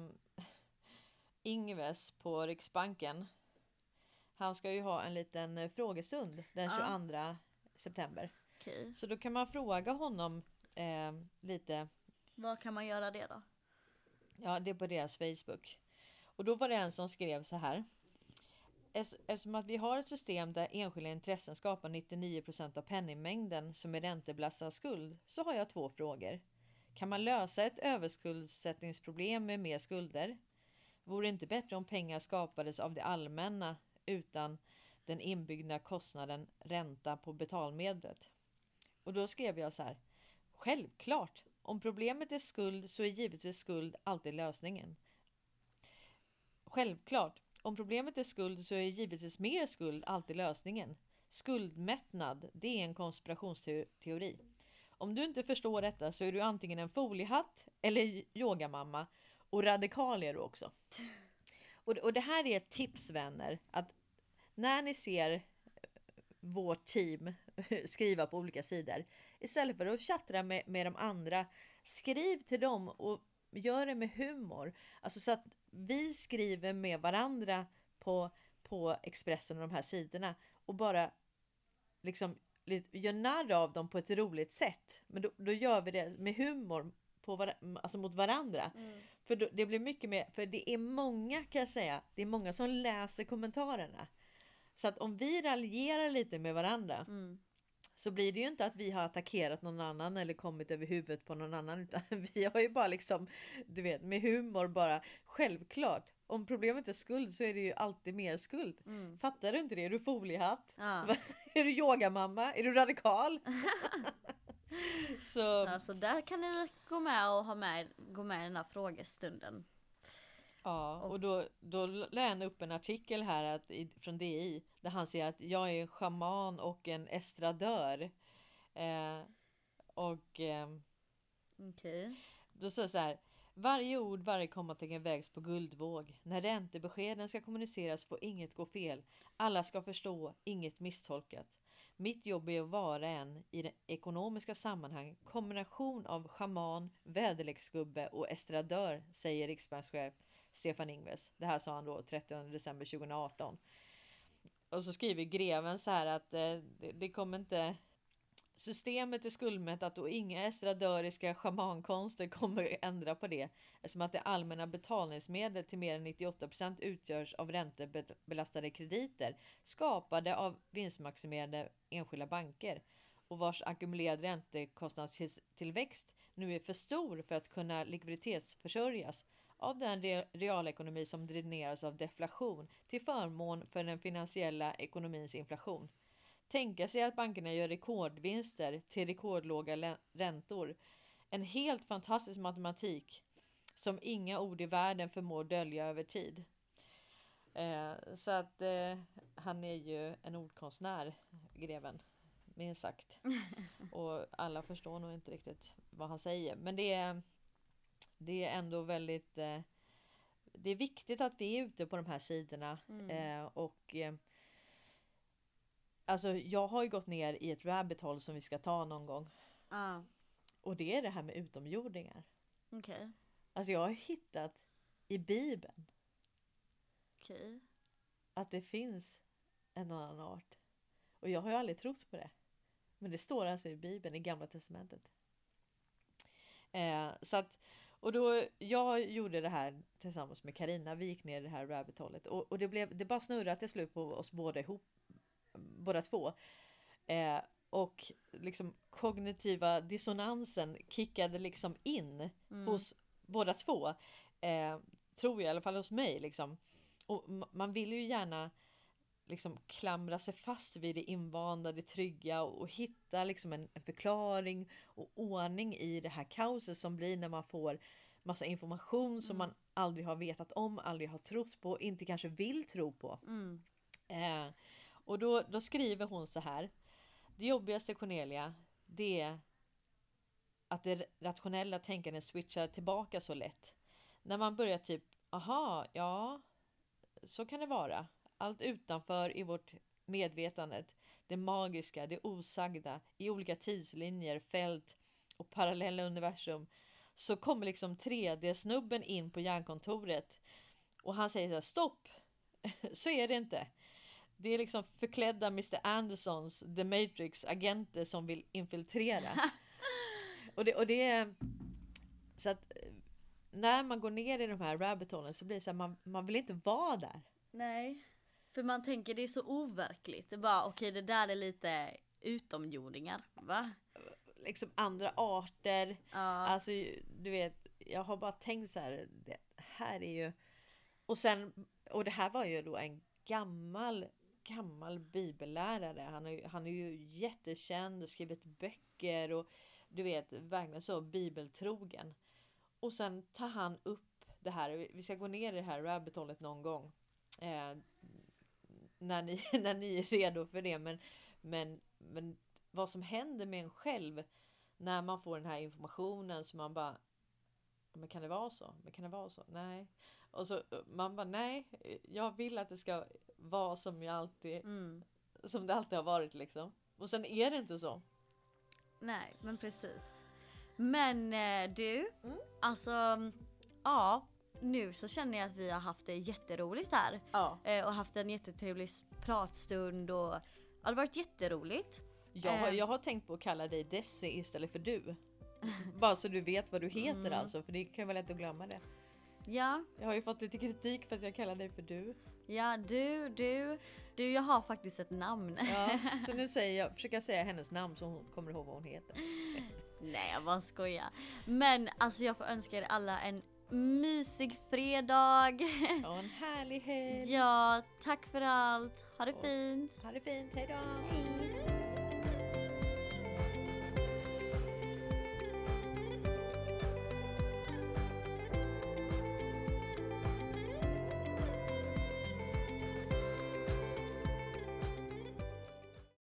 Speaker 1: Ingves på Riksbanken. Han ska ju ha en liten eh, frågestund den
Speaker 2: Ja.
Speaker 1: tjugoandra september.
Speaker 2: Okej.
Speaker 1: Så då kan man fråga honom eh, lite.
Speaker 2: Vad kan man göra det då?
Speaker 1: Ja, det är på deras Facebook. Och då var det en som skrev så här. Ess- Eftersom att vi har ett system där enskilda intressen skapar nittionio procent av penningmängden som är räntebelastad skuld, så har jag två frågor. Kan man lösa ett överskuldsättningsproblem med mer skulder? Vore det inte bättre om pengar skapades av det allmänna utan den inbyggda kostnaden ränta på betalmedlet? Och då skrev jag så här. Självklart, om problemet är skuld så är givetvis skuld alltid lösningen. Självklart, om problemet är skuld så är givetvis mer skuld alltid lösningen. Skuldmättnad, det är en konspirationsteori. Om du inte förstår detta så är du antingen en foliehatt eller yogamamma, och radikal är du också. Och, och det här är ett tips, vänner, att när ni ser vårt team skriva på olika sidor, istället för att chattra med, med de andra, skriv till dem och gör det med humor. Alltså så att vi skriver med varandra på, på Expressen och de här sidorna och bara liksom gör narr av dem på ett roligt sätt. Men då, då gör vi det med humor på var, alltså mot varandra.
Speaker 2: Mm.
Speaker 1: För då, det blir mycket mer, för det är många, kan jag säga, det är många som läser kommentarerna. Så att om vi raljerar lite med varandra,
Speaker 2: Mm.
Speaker 1: så blir det ju inte att vi har attackerat någon annan eller kommit över huvudet på någon annan, utan vi har ju bara liksom, du vet, med humor bara, självklart. Om problemet är skuld så är det ju alltid mer skuld.
Speaker 2: Mm.
Speaker 1: Fattar du inte det? Är du foliehatt?
Speaker 2: Ja.
Speaker 1: Är du yogamamma? Är du radikal? Så
Speaker 2: Alltså där kan ni gå med och ha med, gå med i den här frågestunden.
Speaker 1: ja, och då, då lade han upp en artikel här att, i, från D I, där han säger att jag är en schaman och en estradör. Eh, och eh,
Speaker 2: Okej.
Speaker 1: då står det så här. Varje ord, varje kommatecken vägs på guldvåg. När räntebeskeden ska kommuniceras får inget gå fel. Alla ska förstå, inget misstolkat. Mitt jobb är att vara en, i det ekonomiska sammanhang, kombination av schaman, väderleksgubbe och estradör, säger riksbankschef Stefan Ingves. Det här sa han då trettionde december tjugoarton. Och så skriver greven så här att eh, det, det kommer inte... Systemet är skuldmättat och inga estradöriska schamankonster kommer att ändra på det, eftersom att det allmänna betalningsmedlet till mer än nittioåtta procent utgörs av räntebelastade krediter skapade av vinstmaximerade enskilda banker och vars ackumulerade räntekostnadstillväxt nu är för stor för att kunna likviditetsförsörjas av den re- realekonomi som dräneras av deflation till förmån för den finansiella ekonomins inflation. Tänka sig att bankerna gör rekordvinster till rekordlåga lä- räntor. En helt fantastisk matematik som inga ord i världen förmår dölja över tid. Eh, så att eh, han är ju en ordkonstnär, greven, minst sagt. Och alla förstår nog inte riktigt vad han säger. Men det är, det är ändå väldigt... Eh, det är viktigt att vi är ute på de här sidorna.
Speaker 2: Mm.
Speaker 1: Eh, och eh, alltså jag har ju gått ner i ett rabbit hole som vi ska ta någon gång.
Speaker 2: Ah,
Speaker 1: Och det är det här med utomjordingar.
Speaker 2: okej. Okay.
Speaker 1: Alltså jag har hittat i Bibeln
Speaker 2: Okej. Okay.
Speaker 1: att det finns en annan art. Och jag har ju aldrig trott på det. Men det står alltså i Bibeln, i Gamla testamentet. Eh, så att, och då, jag gjorde det här tillsammans med Karina. Vi gick ner i det här rabbit holet. Och, och det, blev, det bara snurrade till slut på oss båda ihop. Båda två. Eh, och liksom kognitiva dissonansen kickade liksom in
Speaker 2: Mm.
Speaker 1: hos båda två. Eh, tror jag, i alla fall hos mig liksom. Och man vill ju gärna liksom klamra sig fast vid det invanda, det trygga och, och hitta liksom en, en förklaring och ordning i det här kaoset som blir när man får massa information som
Speaker 2: Mm.
Speaker 1: man aldrig har vetat om, aldrig har trott på, inte kanske vill tro på.
Speaker 2: Mm.
Speaker 1: Eh, och då, då skriver hon så här: det jobbigaste, Cornelia, det är att det rationella tänkandet switchar tillbaka så lätt. När man börjar typ, aha, ja, så kan det vara. Allt utanför i vårt medvetandet, det magiska, det osagda, i olika tidslinjer, fält och parallella universum, så kommer liksom tre D-snubben in på hjärnkontoret och han säger så här: stopp, så är det inte. Det är liksom förklädda mister Andersons The Matrix agenter som vill infiltrera. och, det, och det är så att när man går ner i de här rabbit holen så blir det så här, man, man vill inte vara där.
Speaker 2: Nej. För man tänker det är så overkligt. Det är bara okej, okay, det där är lite utomjordingar, va?
Speaker 1: Liksom andra arter.
Speaker 2: Ja.
Speaker 1: Alltså du vet, jag har bara tänkt så här, det här är ju, och sen, och det här var ju då en gammal gammal bibellärare. Han är, han är ju jättekänd och skrivit böcker och du vet, verkligen så bibeltrogen. Och sen tar han upp det här, vi ska gå ner i det här rabbit holet någon gång. Eh, när, ni, när ni är redo för det. Men, men, men vad som händer med en själv när man får den här informationen, så man bara, men kan det vara så? Men kan det vara så? Nej. Och så man bara, nej, jag vill att det ska vara som jag alltid
Speaker 2: Mm.
Speaker 1: som det alltid har varit liksom. Och sen är det inte så.
Speaker 2: Nej, men precis. Men eh, du,
Speaker 1: Mm.
Speaker 2: alltså, ja, nu så känner jag att vi har haft det jätteroligt här.
Speaker 1: Ja.
Speaker 2: Eh, och haft en jättetrevlig pratstund och ja, det har varit jätteroligt.
Speaker 1: Jag har,
Speaker 2: Eh.
Speaker 1: jag har tänkt på att kalla dig Desi istället för du. Bara så du vet vad du heter
Speaker 2: Mm.
Speaker 1: alltså. För det kan vara lätt att glömma det.
Speaker 2: Ja,
Speaker 1: Jag har ju fått lite kritik för att jag kallar dig för du.
Speaker 2: ja, du, du, du, jag har faktiskt ett namn.
Speaker 1: Ja, så nu säger jag, försöker jag säga hennes namn så hon kommer ihåg vad hon heter.
Speaker 2: Nej, jag bara skojar. Men alltså jag får önska er alla en mysig fredag.
Speaker 1: Ja, en härlig helg.
Speaker 2: Ja, tack för allt. Ha det
Speaker 1: Och-
Speaker 2: fint.
Speaker 1: Ha det fint, hejdå.
Speaker 2: Hej.